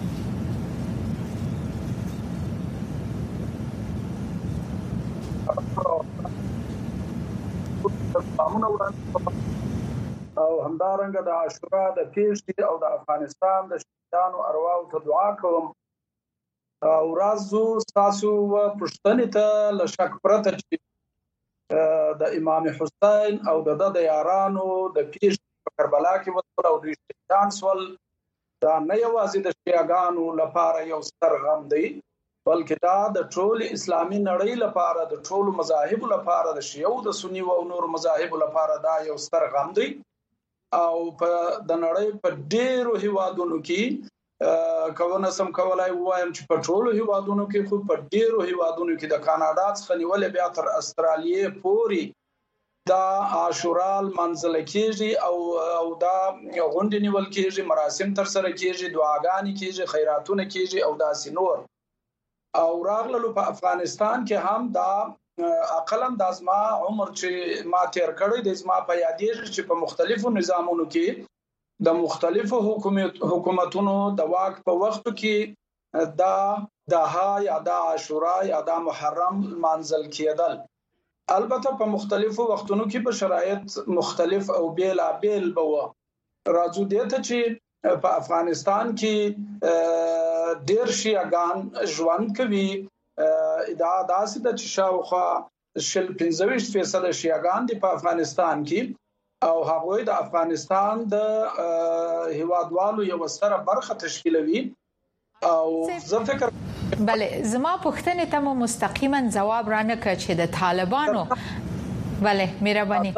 او همدارنګه د عاشورا د پیښې او د افغانستان د شهیدانو ارواحو ته دعا کوم او رازو تاسو پښتنې ته لشک پرته چې د امام حسین او د یارانو د پیښې په کربلا کې وته او د شهیدان سول دا نه یوازې د شیعاګانو لپاره یو ستر غم دی بلکې دا د ټول اسلامي نړۍ لپاره د ټول مذاهب لپاره د شیعو د سنی او نور مذاهب لپاره دا یو ستر غم دی او په د نړۍ په ډیرو هیوادونو کې کوونه سم کولای وایم چې په ټولو هیوادونو کې خو په ډیرو هیوادونو کې د کاناډا څخه نیول بیا تر استرالیا پورې دا عاشورا منځل کېږي او دا غونډې نیول کېږي مراسم تر سره کېږي دعاګانې کېږي خیراتونه کېږي او داسې نور او راغلو په افغانستان کې هم دا اقلا د ازما عمر چې ما تیر کړی د ازما په یادېږي چې په مختلفو نظامونو کې د مختلفو حکومتونو د واک په وخت کې دا یا د عاشورا یا د محرم منځل کېدل البته په مختلفو وختونو کې په شرایط مختلف او بیل بوا راځو دته چې په افغانستان کې ډیر شیعاګان ژوند کوي دا داسې د شاوخوا 15% شیعاګان دي په افغانستان کې او هغه د افغانستان د هیوادوالو یو ستره برخه تشکیلوي او زه فکر بله زما پوښتنې ته مستقیما جواب را نه کړ چې د طالبانو بله مهرباني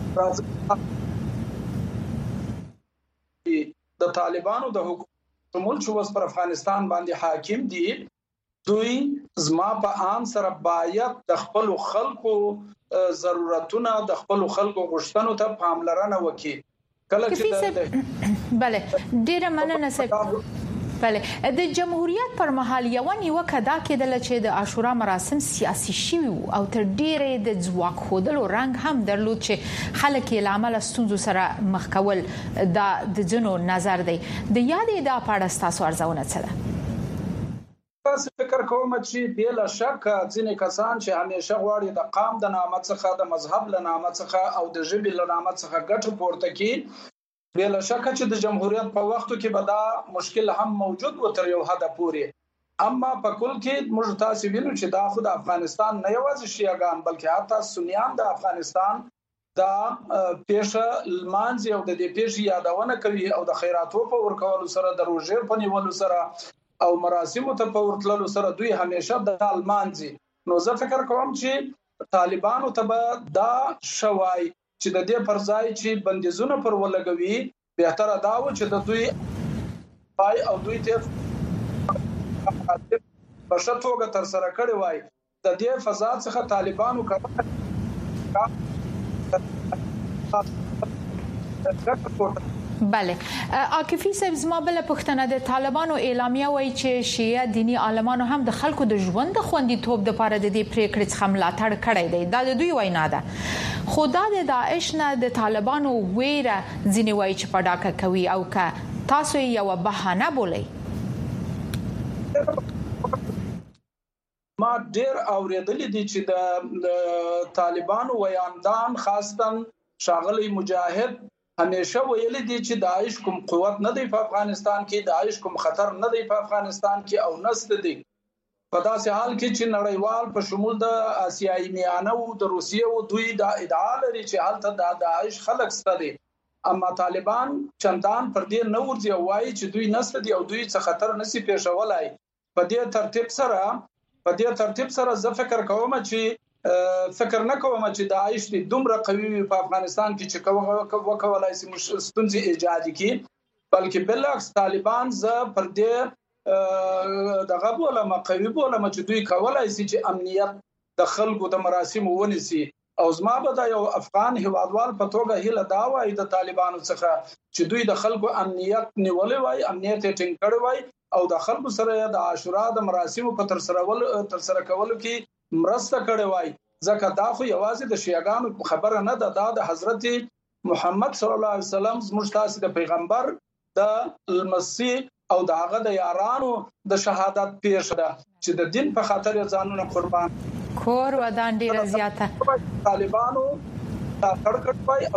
د طالبانو د حکومت شمول چې وس پر افغانستان باندې حاکم دي دوی زما په عام سره باید د خپل خلکو ضرورتونه د خپل خلکو غوښتنو ته پاملرنه وکړي کله چې بله ډیره مننه سه بله د جمهوریت پر مهال یو نیوکه دا کېدل چې د عاشورا مراسم سیاسي شوي او تر ډیره د ځواک خودلو رنګ هم درلود چې خلک یې لامل ستونزو سره مخ کول دا د جنو نظر دی د یادې دا پاړه تاسو ارزونه څه ده تاسو فکر کوم چې بلا شک ځینې کسان چې همیشه غواړي د قام د نامه څخه د مذهب له نامه څخه او د ژبې له نامه څخه ګټه پورته کړي بلا شک چې د جمهوریت په وخت کې به دا مشکل هم موجود و تر یو حد پورې اما په کل کې موږ تاسو وینو چې دا خو د افغانستان نه یوازې شیعاګان بلکې حتی سنیان د افغانستان دا پیښه لمانځي او د دې پیښې یادونه کوي او د خیراتو په ورکولو سره د روزې په نیولو سره او مراسمو ته په ورتللو سره دوی همیشه د لمانځي نو زه فکر کوم چې طالبانو ته دا شوای چې د دې پر ځای چې بندیزونه پر ولګوي بهتره دا و چې د دوی پای او دوی ته په شتوګه تر سره کړی وای د دې فضا څخه طالبانو بله عاکفی صاحب زما بل پښتنه د طالبانو اعلامیه وایي چې شیعه دینی عالمانو هم د خلکو د ژوند خوندیتوب د لپاره د دې پریکړې څخه ملاتړ کړی دی دا د دوی وینا ده خدا د داعش نه د طالبانو ویره ځینې وایي چې پډاکه کوي او که تاسو یو بهانه بولئ ما ډیر اوریدلې دي چې د طالبانو ویاندان خاصتا شاغلی مجاهد همیشه ویلي دي چې داعش کوم قوت نه دی په افغانستان کې داعش کوم خطر نه دی په افغانستان کې او نست دی په داسې حال کې چې نړیوال په شمول د آسیایي میانه او د روسیې او دوی دا ادعا لري چې هلته د داعش خلک ستدي دي اما طالبان چندان پر دې نه ورځي او وایي چې دوی نست دي او دوی څه خطر نسی پیښولای په دې ترتیب سره زه فکر کوم چې فکر نه کوم چې داعش دې دومره قوي په افغانستان کې چې وکولای شي ستونزې ایجاد کړي بلکې بالعکس طالبان زه پر دې دغه بولم قوي بولم چې دوی کولای شي چې امنیت د خلکو د مراسم ونیسي او زما به د یو افغان هیوادوال په توګه هله دا وایي د طالبانو څخه چې دوی د خلکو امنیت نیولې وای امنیت ټینګ کړی وای او د خلکو سره د عاشورا د مراسم په تر سره کولو کې مرسته کړې وای ځکه دا خو یوازې د شیعاګانو خبره نه ده د حضرت محمد صلی الله علیه وسلم زموږ تاسو د پیغمبر د المسیح او د هغه د یارانو د شهادت پیښه ده چې د دین په خاطر ځانونه قربان کور ودان ډیره زیاته طالبانو دا کړکټ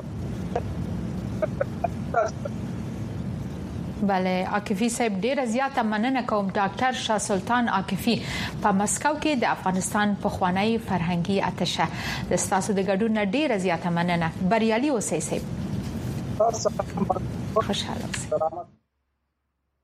بله عاکفی صاحب ډیره زیاته مننه کوم ډاکټر شاه سلطان عاکفی په مسکو کې د افغانستان په خوانی فرهنګي اتشه د تاسو د ګډون ډیره زیاته مننه بریالي اوسئ صاحب خوشاله اوسئ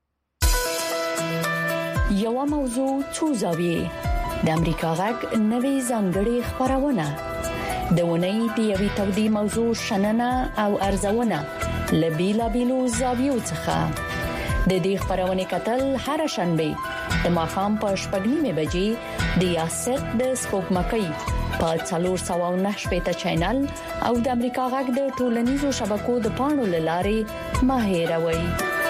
یو موضوع څو زاویې د امریکا غږ نوې ځانګړې خبرونه د ونې د یوې تودې موضوع شننه او ارزونه لبیلا بیلو زاویو څخه د دې خبرونه کتل هر شنبه د ماښام په 8:30 بجې د یاست د سپوږمکۍ په 409 چینل او د امریکا غږ د ټولنیزو شبکو د پاڼو لارې ماهیروي.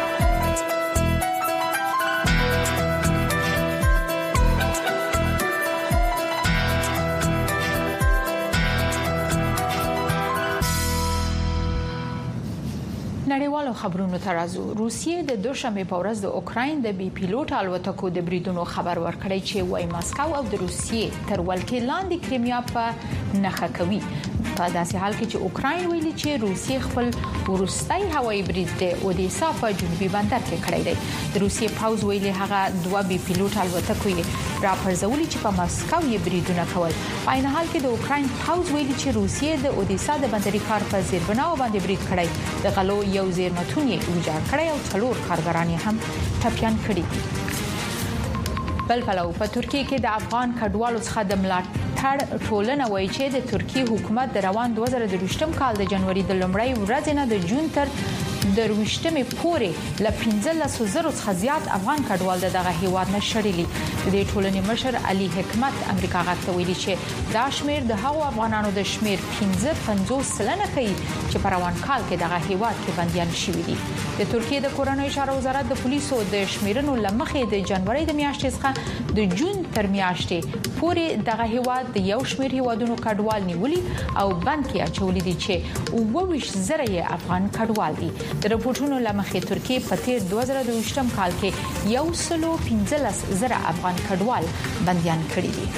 نړیوالو خبرونو ترازو روسیې د دوشنبه په ورځ د اوکراین د بي پیلوټ الوتکو د بریدونو خبر ورکړی چې وايي ماسکو او د روسیې تر ولکې لاندې کریمیا په نښه کوي په داسې حال کې چې اوکراین ویلي چې روسیې خپل ورستۍ هوایي برید د اودیسا په جنوبي بندر کې کړی دی. د روسیې پاوز ویلي هغه 2 بي پیلوټ الوتکو یې راپرځولي چې په ماسکو یې بریدونه کول. په عین حال کې د اوکراین پاوز ویلي چې روسیې د اودیسا د بندري کار په زیربناو باندې برید کړی. د غلو یو زیرمتون یې ویجاړ کړی او 4 کارګران هم ټپيان کړي دي. بل پلو په ترکیه کې د افغان کډوالو څخه د ملاتړ ټولنه وایي چې د ترکیه حکومت د روان 2023 کال د جنوري د لومړۍ ورځې نه د جون تر د 20مې پورې ل 15,000 څخه زیات افغان کډوال دغه هیواد نه شړلي. د ټولنې مشر علي حکمت امریکا غږ ته ویلي چې دا شمیر د هغو افغانانو د شمیر 50% کوي چې په روان کال کې دغه هیواد کې بنديان شوي دي. د ترکیه د کورنۍ چارو وزارت د پولیسو د شمیرنو لمخې د جنوري د میاشتې څخه د جون تر میاشتې پورې دغه هیواد د یو شمیر هیوادونو کډوال نیولي او بند کې اچولي دي چې 22,000 افغان کډوال دي. د رپورټونو لمخې ترکیه په تیر 2023 کال کې 115,000 افغان کډوال بنديان کړي دي.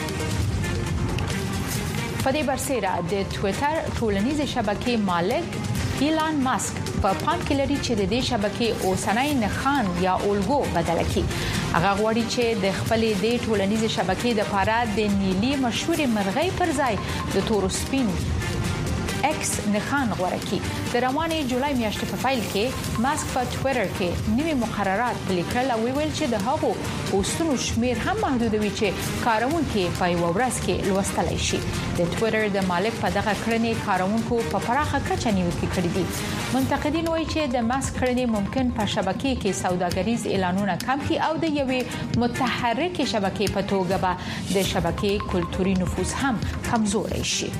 په دې برسېره د ټوئیټر ټولنیزې شبکې مالک ایلان ماسک په پام کې لري چې د دې شبکې اوسنۍ نښان یا الګو بدل کړي. هغه غواړي چې د خپلې د ټولنیزې شبکې د لپاره د نیلي مشهور مرغۍ پر ځای د تور سپین ایکس نښان غوړه کړي. د روانې جولای میاشتې په فایل کې ماسک په ټوئیټر کې نوي مقررات لیکل او ویل چې د هغو پوسټونو شمیر هم محدودوي چې کارونکو په یو ورځ کې لوستلای شي. د ټوئیټر د مالک په دغه کړنې کارونکو په پراخه کچه نیوکې کړې دي. منتقدین وایي چې د ماسک کړنې ممکن په شبکې کې سوداګریز اعلانونه کم کړي او د یوې متحرکه شبکې په توګه به د شبکې کلتوري نفوذ هم کمزوري شي.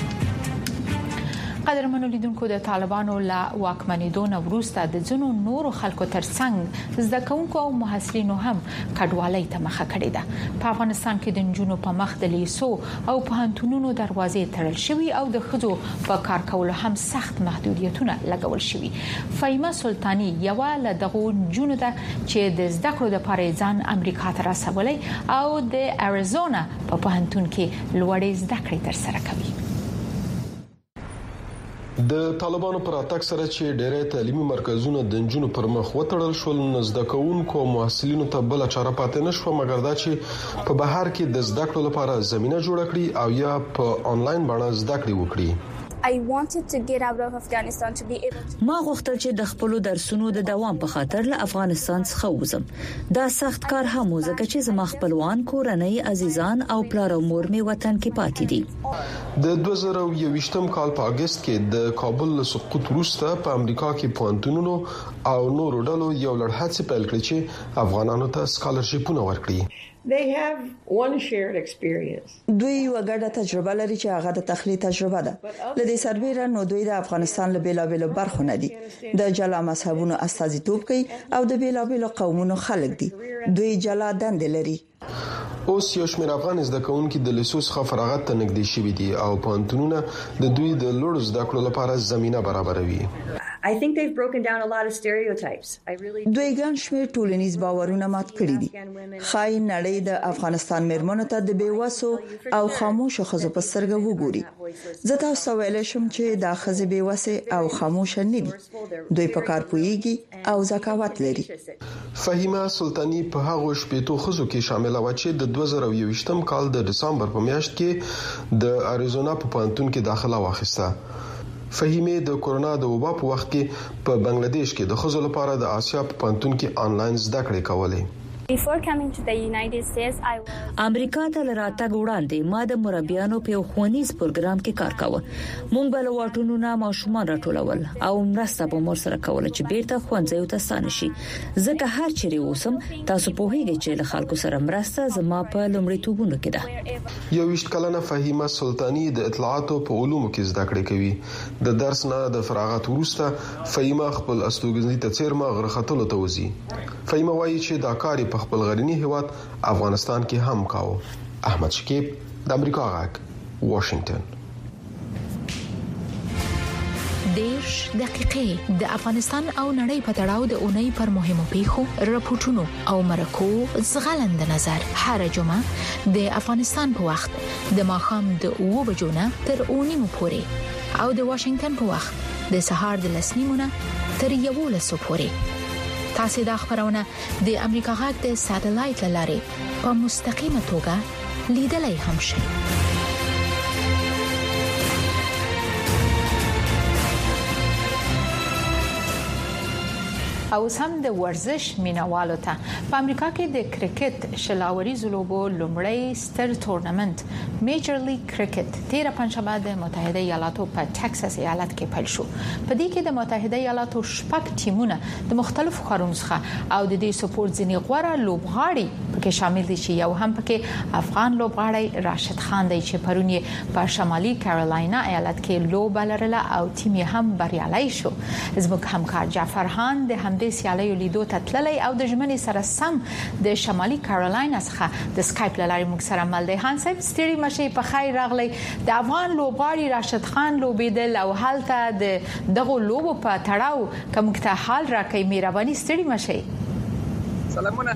قدرمنو لیدونکو د طالبانو لا واکمنېدو نه وروسته د ځینو نورو خلکو ترڅنګ زده کوونکو او محصلینو هم کډوالۍ ته مخه کړې ده. په افغانستان کې د نجونو په مخ د لیسو او پوهنتونونو دروازې تړل شوي او د ښځو په کار کولو هم سخت محدودیتونه لګول شوي. فهیمه سلطانی یو له دغو نجونو ده چې د زده کړو لپاره ځان امریکا ته رسولي او د اریزونا په پوهنتون کې لوړې زده کړې ترسره کوي. د طالبانو پر اتاک سره چې ډېرې تعلیمي مرکزونه د نجونو پر مخ وتړل شول، زده کوونکو او محصلینو ته بل چاره پاتې نشو مګر دا چې په بهر کې د زده کړو لپاره زمينه جوړ کړي او یا په انلاین باندې زده کړې وکړي. ما غوښتل چې د خپل درسونو د دوام په خاطر له افغانستان څخه وځم. دا سخت کار هم وزګه چې زما خپلوان، کورنۍ، عزیزان او پلار او مور می وطن کې پاتې دي. د 2021 کال په اگست کې د کابل سقوط وروسته په امریکا کې پوهنتونونو او نورو ډلو یو لړ هڅې پیل کړې چې افغانانو ته سکالرشیپونه ورکړي. دوی یو ګډه تجربه لري چې هغه د تخلیق تجربه ده. لدې سربېره نو دوی د افغانستان له بیلابېلو برخو نه دي، د جلا مذهبونو استازیتوب کوي او د بیلابېلو قومونو خلک دي. دوی جلا دند لري. اوس یو شمېر افغان زده کوونکي د لیسو څخه فراغت ته نږدې شوي دي او پوهنتونونه د دوی د لوړ زده کړو لپاره زمينه برابروي. دوی ګڼ شمېر ټولنیز باورونه مات کړي دي. خای نړۍ د افغانستان مېرمنو ته د بیوسو او خاموش ښځو په سترګه وګوري. زه تاسو ویل شم چې دا ښځې بیوسه او خاموش نه دي. دوی په کار پويږي او ذکاوت لري. فهیمه سلطانی په هغه شپېتو ښځو کې شامل و چې د 2021 کال د دسمبر په میاشت کې د اریزونا په پوهنتون کې داخله واخیسته. فهیمه د کورونا د وبا په وخت کې په بنگلاديش کې د ښځو لپاره د آسیا په پوهنتون کې آنلاین زده کړې کولې. امریکا ته راتګ وړاندې ما د مربیانو په خوانیز پروګرام کې کار کاوه. مونږ بل واټونو نه ماشومان راټولول او مرسته به مور سره کوله چې بیرته خوانځي ته ستانه شي. ځکه هر چیرې اوسم تاسو په هیګه چې له خلکو سره مرسته زما په لومړیتوبونو کې ده. 21 کلنه فهیمه سلطانی د اطلاعاتو په علومو کې زده کړې کوي. د درس نه د فراغت وروسته فهیمه خپل استوګنځي ته چیرمه غرختلو ته وځي. فهیمه وایي چې دا کار په خپل غرنی هیواد افغانستان کې هم کاوه. احمد شکیب د امریکا غاک واشنگټن. 10 دقیقې د افغانستان او نړۍ په تړاو د اونۍ پر مهمو پیښو راپورټونو او مرکو زغلند نظر هر جمعه د افغانستان په وخت د ماښام د 2 بجو نه تر 9 پورې او د واشنگټن په وخت د سهار د 10 نیمه تر 11 پورې. تاسو د خبرونه د امریکا غاک د ساتلایت لارې په مستقیمه توګه لیدلای هم شئ. او هم د ورزش مینوالو ته په امریکا کې د کرکټ شلاوري زلوبو لومړی ستر تورنمنت میجر لیګ کرکټ 13 پنځشنبه د متحده ایالاتو په ټکساس ایالت کې پیل شو. په دې کې د متحده ایالاتو شپږ ټیمونه د مختلفو ښارونو څخه او د دې سپورت ځینې غوړه لوبغاړي پکې شامل دي چې یو هم پکې افغان لوبغاړی راشد خان دی چې پرون په شمالي کارولاینا ایالت کې لوب لرله او ټیم یې هم بریالي شو. زموږ همکار جعفر خان د د سیالیو لیدو ته تللی او د ژمنې سره سم د شمالي کارولاینا څخه د سکایپ لارې موږ سره مل دی. خان صاحب ستړي مشي په خیر راغلی. د افغان لوبغاړي راشد خان لوبیدل او هلته دغه لوبو په تړاو کوم ته حال راکې مهرباني ستړي مشي. سلامونه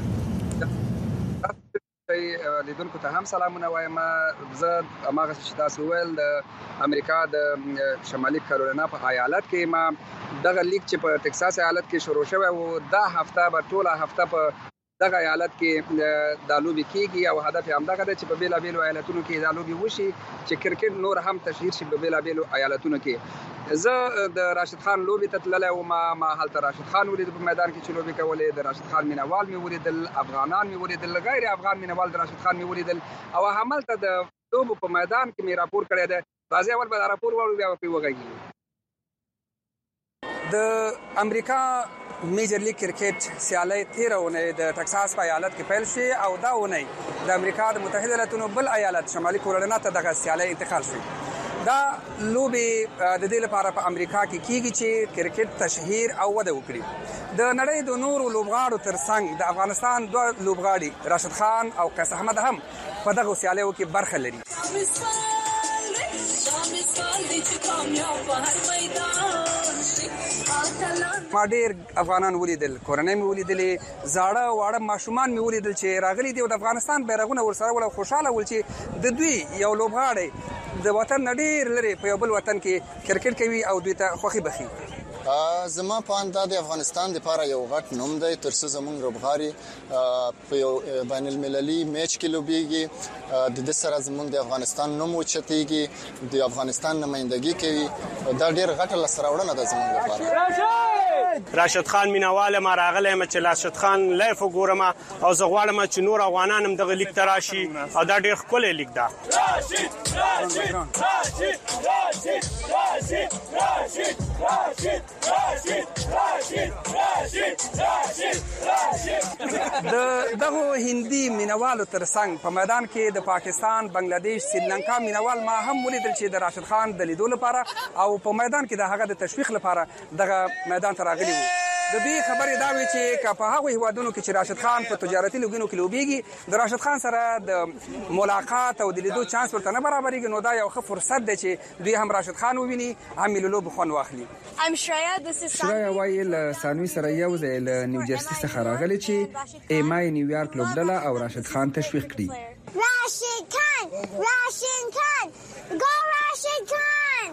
لیدونکو ته هم سلامونه وایم. زه هغه چې تاسو ویل د امریکا د شمالي کارولاینا په ایالت کې ما دغه لیګ چې په ټکساس ایالت کې شروع شوی او دا هفته به ټوله هفته په دغه ایالت کې د لوبي کېږي او هدف هم دغه دی چې په بیلا بیلو ایالتونو کې د لوبي وشي چې کرکټ نور هم تشهیر شي په بیلا بیلو ایالتونو کې. زه د راشد خان لوبي ته تللی او ما هلته راشد خان ولید په میدان کې چې لوبي کولې. د راشد خان مینوال مې ولیدل، افغانان مې ولیدل، غیر افغان مینوال د راشد خان مې ولیدل او هملته د لوبو په میدان کې مې راپور کړی دی. راځي اول به راپور وړو بیا په وګورئ. د امریکا میجر لیګ کرکټ سیالي 13 اونۍ د ټکساس په ایالت کې پیل شي او دا اونۍ د امریکا د متحده ایالاتونو بل ایالت شمالي کارولاینا ته دغه سیالي انتقال شي. دا لوبي د دې لپاره په امریکا کې کیږي چې کرکټ تشهیر او وده وکړي. د نړۍ د نورو لوبغاړو ترڅنګ د افغانستان دوه لوبغاړي راشد خان او قیس احمد هم په دغه سیالیو کې برخه لري. ما ډېر افغانان ولیدل، کورنۍ مې ولیدلې، زاړه واړه ماشومان مې ولیدل چې راغلي دي او د افغانستان بیرغونه ورسره ول او خوشاله ول چې د دوی یو لوبغاړی د وطن ډېر لري په یو بل وطن کې کرکټ کوي او دوی ته خوښي بخي. زما په اند د افغانستان لپاره یو غټ نوم دی ترڅو زموږ لوبغاړي په یو بین المللي میچ کې لوبيږي. د دې سره زموږ د افغانستان نوم اوچتېږي، د افغانستان نمائندګي کوي. دا ډېر غټه لاسراوړنه ده زموږ لپاره. راشد خان مینواله ما راغلی چې راشد خان لایف وګورم او زه غواړم چې نور افغانان هم دغه لیګ ته راشي او دا ډېر ښکلی لیګ ده. دغه هندي مینوالو ترڅنګ په میدان کې د پاکستان، بنگلاديش، سریلانکا مینوال ما هم ولیدل چې د راشد خان د لیدو لپاره او په میدان کې د هغه د تشویق لپاره دغه میدان ته راغلي وو. د دې خبرې دا وی چې په هغه هیوادونو کې چې راشد خان په تجارتي لوګینو کې لوبيږي د راشد خان سره د ملاقات او د لیدو چانس ورته نه برابرېږي، نو دا یو ښه فرصت دی چې دوی هم راشد خان وویني، هم یې له لوبو خوند واخلي. شرایا وایي له ثانوي سره یو ځای له نیوجرسي څخه راغلی چې ایمای نیویارک لوبډله او راشد خان تشویق کړي. راشد خان ګو راشد خان.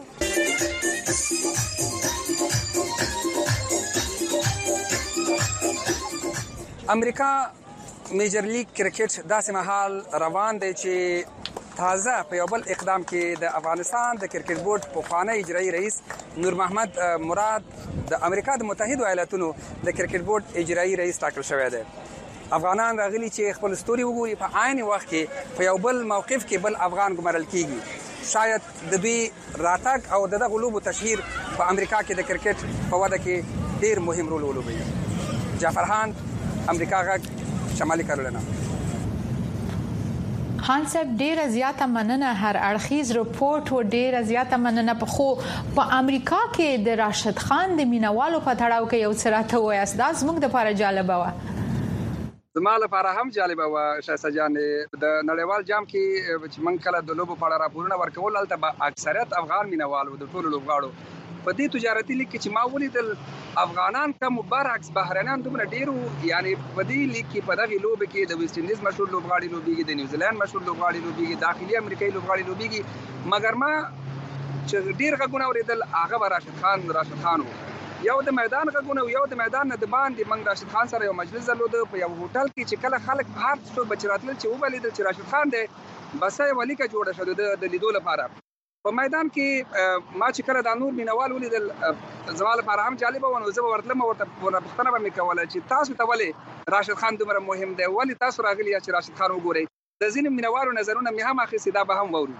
امریکا میجر لیګ کرکټ داسې مهال روان دی چې تازه په یو بل اقدام کې د افغانستان د کرکټ بورډ پخوانی اجرایي رئیس نور محمد مراد د امریکا د متحده ایالاتونو د کرکټ بورډ اجرایي رئیس ټاکل شوی دی. افغانان راغلي چې خپل ستوري وګوري په عین وخت کې په یو بل موقف کې بل افغان ګمارل کیږي. شاید د دوی راتګ او دغه لوبو تشهیر په امریکا کې د کرکټ په وده کې ډیر مهم رول ولوبوي. جعفر خان، امریکا غږ، شمالي کارولینا. خان صاحب ډیره زیاته مننه، هر اړخیز رپورت و ډیره زیاته مننه. په امریکا کې د راشد خان د مینوالو په تړاو کې یو څه راته وایاست؟ دا زموږ د لپاره جالبه و. زما لپاره هم جالبه و شایسته جان. د نړیوال جام کې چې من کله د لوبو په اړه راپورونه ورکول، هلته به اکثریت افغان مینوالو د ټولو لوبغاړو په دې تجارتي لیګ کې چې ما ولیدل افغانان کم برعکس بهرنیان دومره ډیرو. یعنی په دې لیګ کې په دغه لوب کې د ویسټ انډیز مشهور لوبغاړي لوبيږي، د نیوزیلند مشهور لوبغاړي لوبيږي، داخلي امریکایي لوبغاړي لوبيږي. مګر ما چې ډیر غږونه اوریدل هغه راشد خان و. یو د میدان غږونه، یو د میدان نه د باندې موږ راشد خان سره یو مجلس درلود په یو هوټل کې چې کله خلک هر څو بچراتل چې وبلیدل چې راشد خان دی، بس یې ولیکه جوړه شوه د لیدو لپاره. په میدان کې ما چې کله د نور مینوال ولیدل، زما لپاره هم جالبه و. نو زه به ورتلم ورته پوښتنه به مې کوله چې تاسو ته ولې راشد خان دومره مهم دی، ولې تاسو راغلي یاست چې راشد خان وګورئ؟ د ځینې مینوالو نظرونه مې هم اخیستي، دا به هم وورو.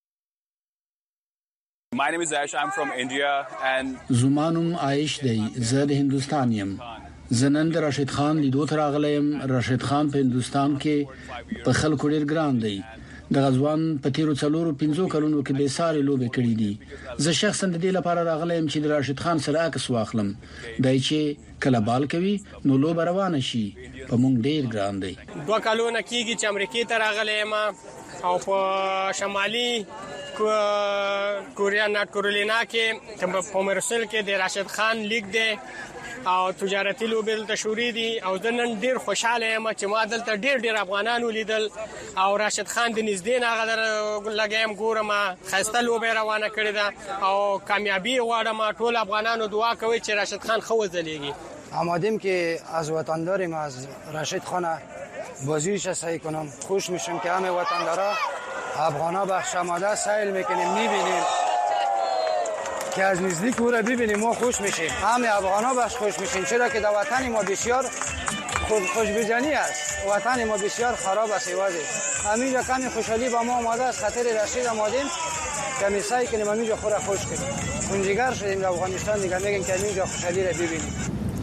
My name is Aish. I'm from India and زمانم عایش دی، زه د هندستان یم. زنن د راشد خان لیدو ته راغلم. راشد خان په هندستان کې په خلکو ډیر ګران دی. د غزوان په تیرو 4-5 کلونو کې به ساري لوبې کړې دي. زه شخصا د دې لپاره راغلم چې د راشد خان سره عکس واخلم. دای چې کله بال کوي نو لوب روانه شي. په مونږ ډیر ګران دی. 2 کلونه کېږي چې امریکای ته راغلم او په شمالي کوریا نارت کارولینا کې په مرسل کې د راشد خان لیګ دی او تجارتي لوبې تشوري دي. او د نن ډیر خوشاله یم چې ما دلته ډیر افغانان ولیدل او راشد خان د نږدې نه غدر لګیم ګورم. خسته لوبې روانه کړې ده او کامیابی غواړم. ټول افغانانو دعا کوي چې راشد خان خو وځلېږي. آمادیم که از وطنداریم، از راشد خان بازیش سعی کنم. خوش میشم که همه وطندارا افغانا بخش آماده سیل میکنیم، میبینیم که از نزدیک او را ببینیم ما خوش میشیم. همه افغانا بخش خوش میشیم، چرا که در وطن ما بسیار خوشبینی است، وطن ما بسیار خراب است. همینجا کمی خوشحالی با ما آماده است، خاطر رشید آمادیم کمی سعی کنیم همینجا خود را خوش کنیم. کنجگر شدیم در افغانستان، دیگه میگیم که همینجا خوشحالی را ببینیم.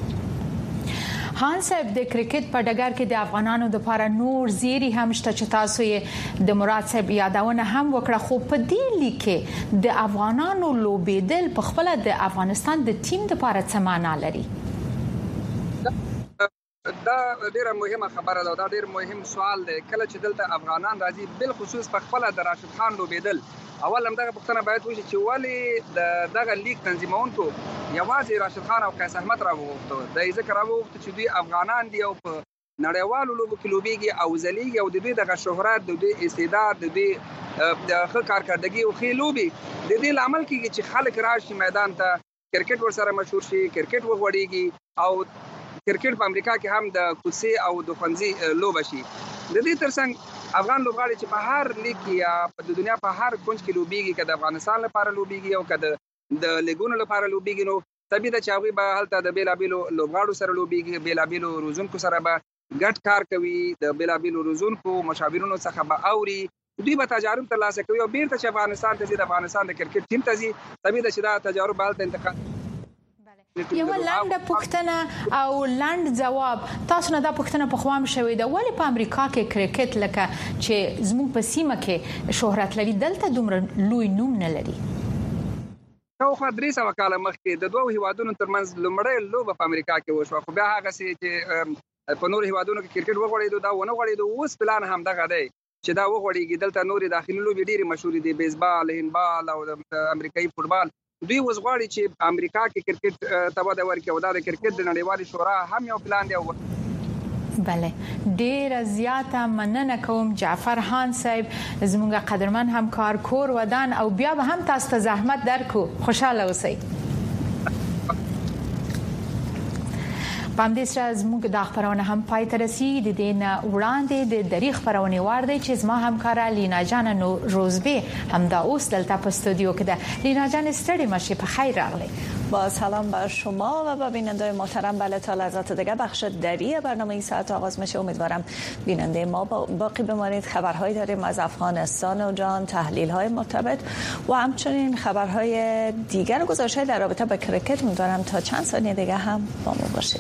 خان صاحب د کرکټ په ډګر کې د افغانانو د لپاره نور زیری هم شته چې تاسو یې د مراد صاحب یادونه هم وکړه. خو په دې لیګ کې د افغانانو لوبېدل په خپل د افغانستان د ټیم لپاره څه معنا لري؟ دا ډیره مهمه خبره ده، دا ډیر مهم سوال دی. کله چې دلته افغانان راځي، بل خصوص په خپل د راشد خان لوبېدل، اول هم دغه پوښتنه باید وشي چې ولې دغه لیګ تنظیمونکو یوازې راشد خان او قیس احمد راوغوښتل. د ذکر راوغوښتل چې دوی افغانان دي او په نړیوالو لوبو کې لوبېږي او ځلیږي او د دوی دغه شهرت، د دوی استعداد، د دوی ښه کارکردګي او ښې لوبې د دې لامل کېږي چې خلک راشي میدان ته، کرکټ ورسره مشهور شي، کرکټ وغوړېږي او کرکټ په امریکا کې هم د کوڅې او د ښوونځي لوبه شي. د دې ترڅنګ افغان لوبغاړي چې په هر لیګ کې یا د دنیا په هر کونج کې لوبېږي، که د افغانستان لپاره لوبېږي او که د لیګونو لپاره لوبېږي، نو طبیعي ده چې هغوی به هلته د بېلابېلو لوبغاړو سره لوبېږي، بېلابېلو روزونکو سره به ګډ کار کوي، د بېلابېلو روزونکو مشاورینو څخه به اوري، دوی به تجارب ترلاسه کوي او بیرته چې افغانستان ته ځي، د افغانستان د کرکټ ټیم ته ځي. طبیعي ده چې دا تجارب به هلته انتقال. یو لنډه پوښتنه او لنډ جواب. تاسو نه دا پوښتنه په خوام شوې ده، ولې په امریکا کې کرکټ لکه چې زموږ په سیمه کې شهرت لري دلته دومره لوی نوم نه لري؟ شاوخوا 300 کاله مخکې د دوه هیوادونو ترمنځ لومړی لوبه په امریکا کې وشوه، خو بیا هغسې چې په نورو هیوادونو کې کرکټ وغوړېدو، دا ونه غوړېدو. اوس پلان هم دغه دی چې دا وغوړېږي. دلته نورې داخلي لوبې ډېرې مشهورې دي، بیسبال، هندبال او د امریکایي فوټبال. دوی اوس غواړي چې امریکا کې کرکټ ته وده ورکړي او دا د کرکټ د نړیوالې شورا هم یو پلان دی. بله، ډیره زیاته مننه کوم جعفر خان صاحب، زموږ قدرمن همکار کور ودان، او بیا به هم تاسو ته زحمت درکو. خوشاله اوسئ. په همدې سره زموږ د خبرونه هم پای ته رسیږي. د دې نه وړاندې د دری خبرونه وار دی چې زما همکاره لینا جان روزبه همدا اوس دلته په استودیو کې ده. لینا جان ستړي مشه، په خیر راغلی. با سلام بر شما و با بیننده محترم. بله تا لحظات دیگه بخش دری برنامه این ساعت آغاز میشه. امیدوارم بیننده ما باقی بمانید. خبرهایی داریم از افغانستان و جان، تحلیل‌های مرتبط و همچنین خبرهای دیگر و گزارش‌های در رابطه با کرکت. امیدوارم تا چند ثانیه دیگه هم با ما باشید.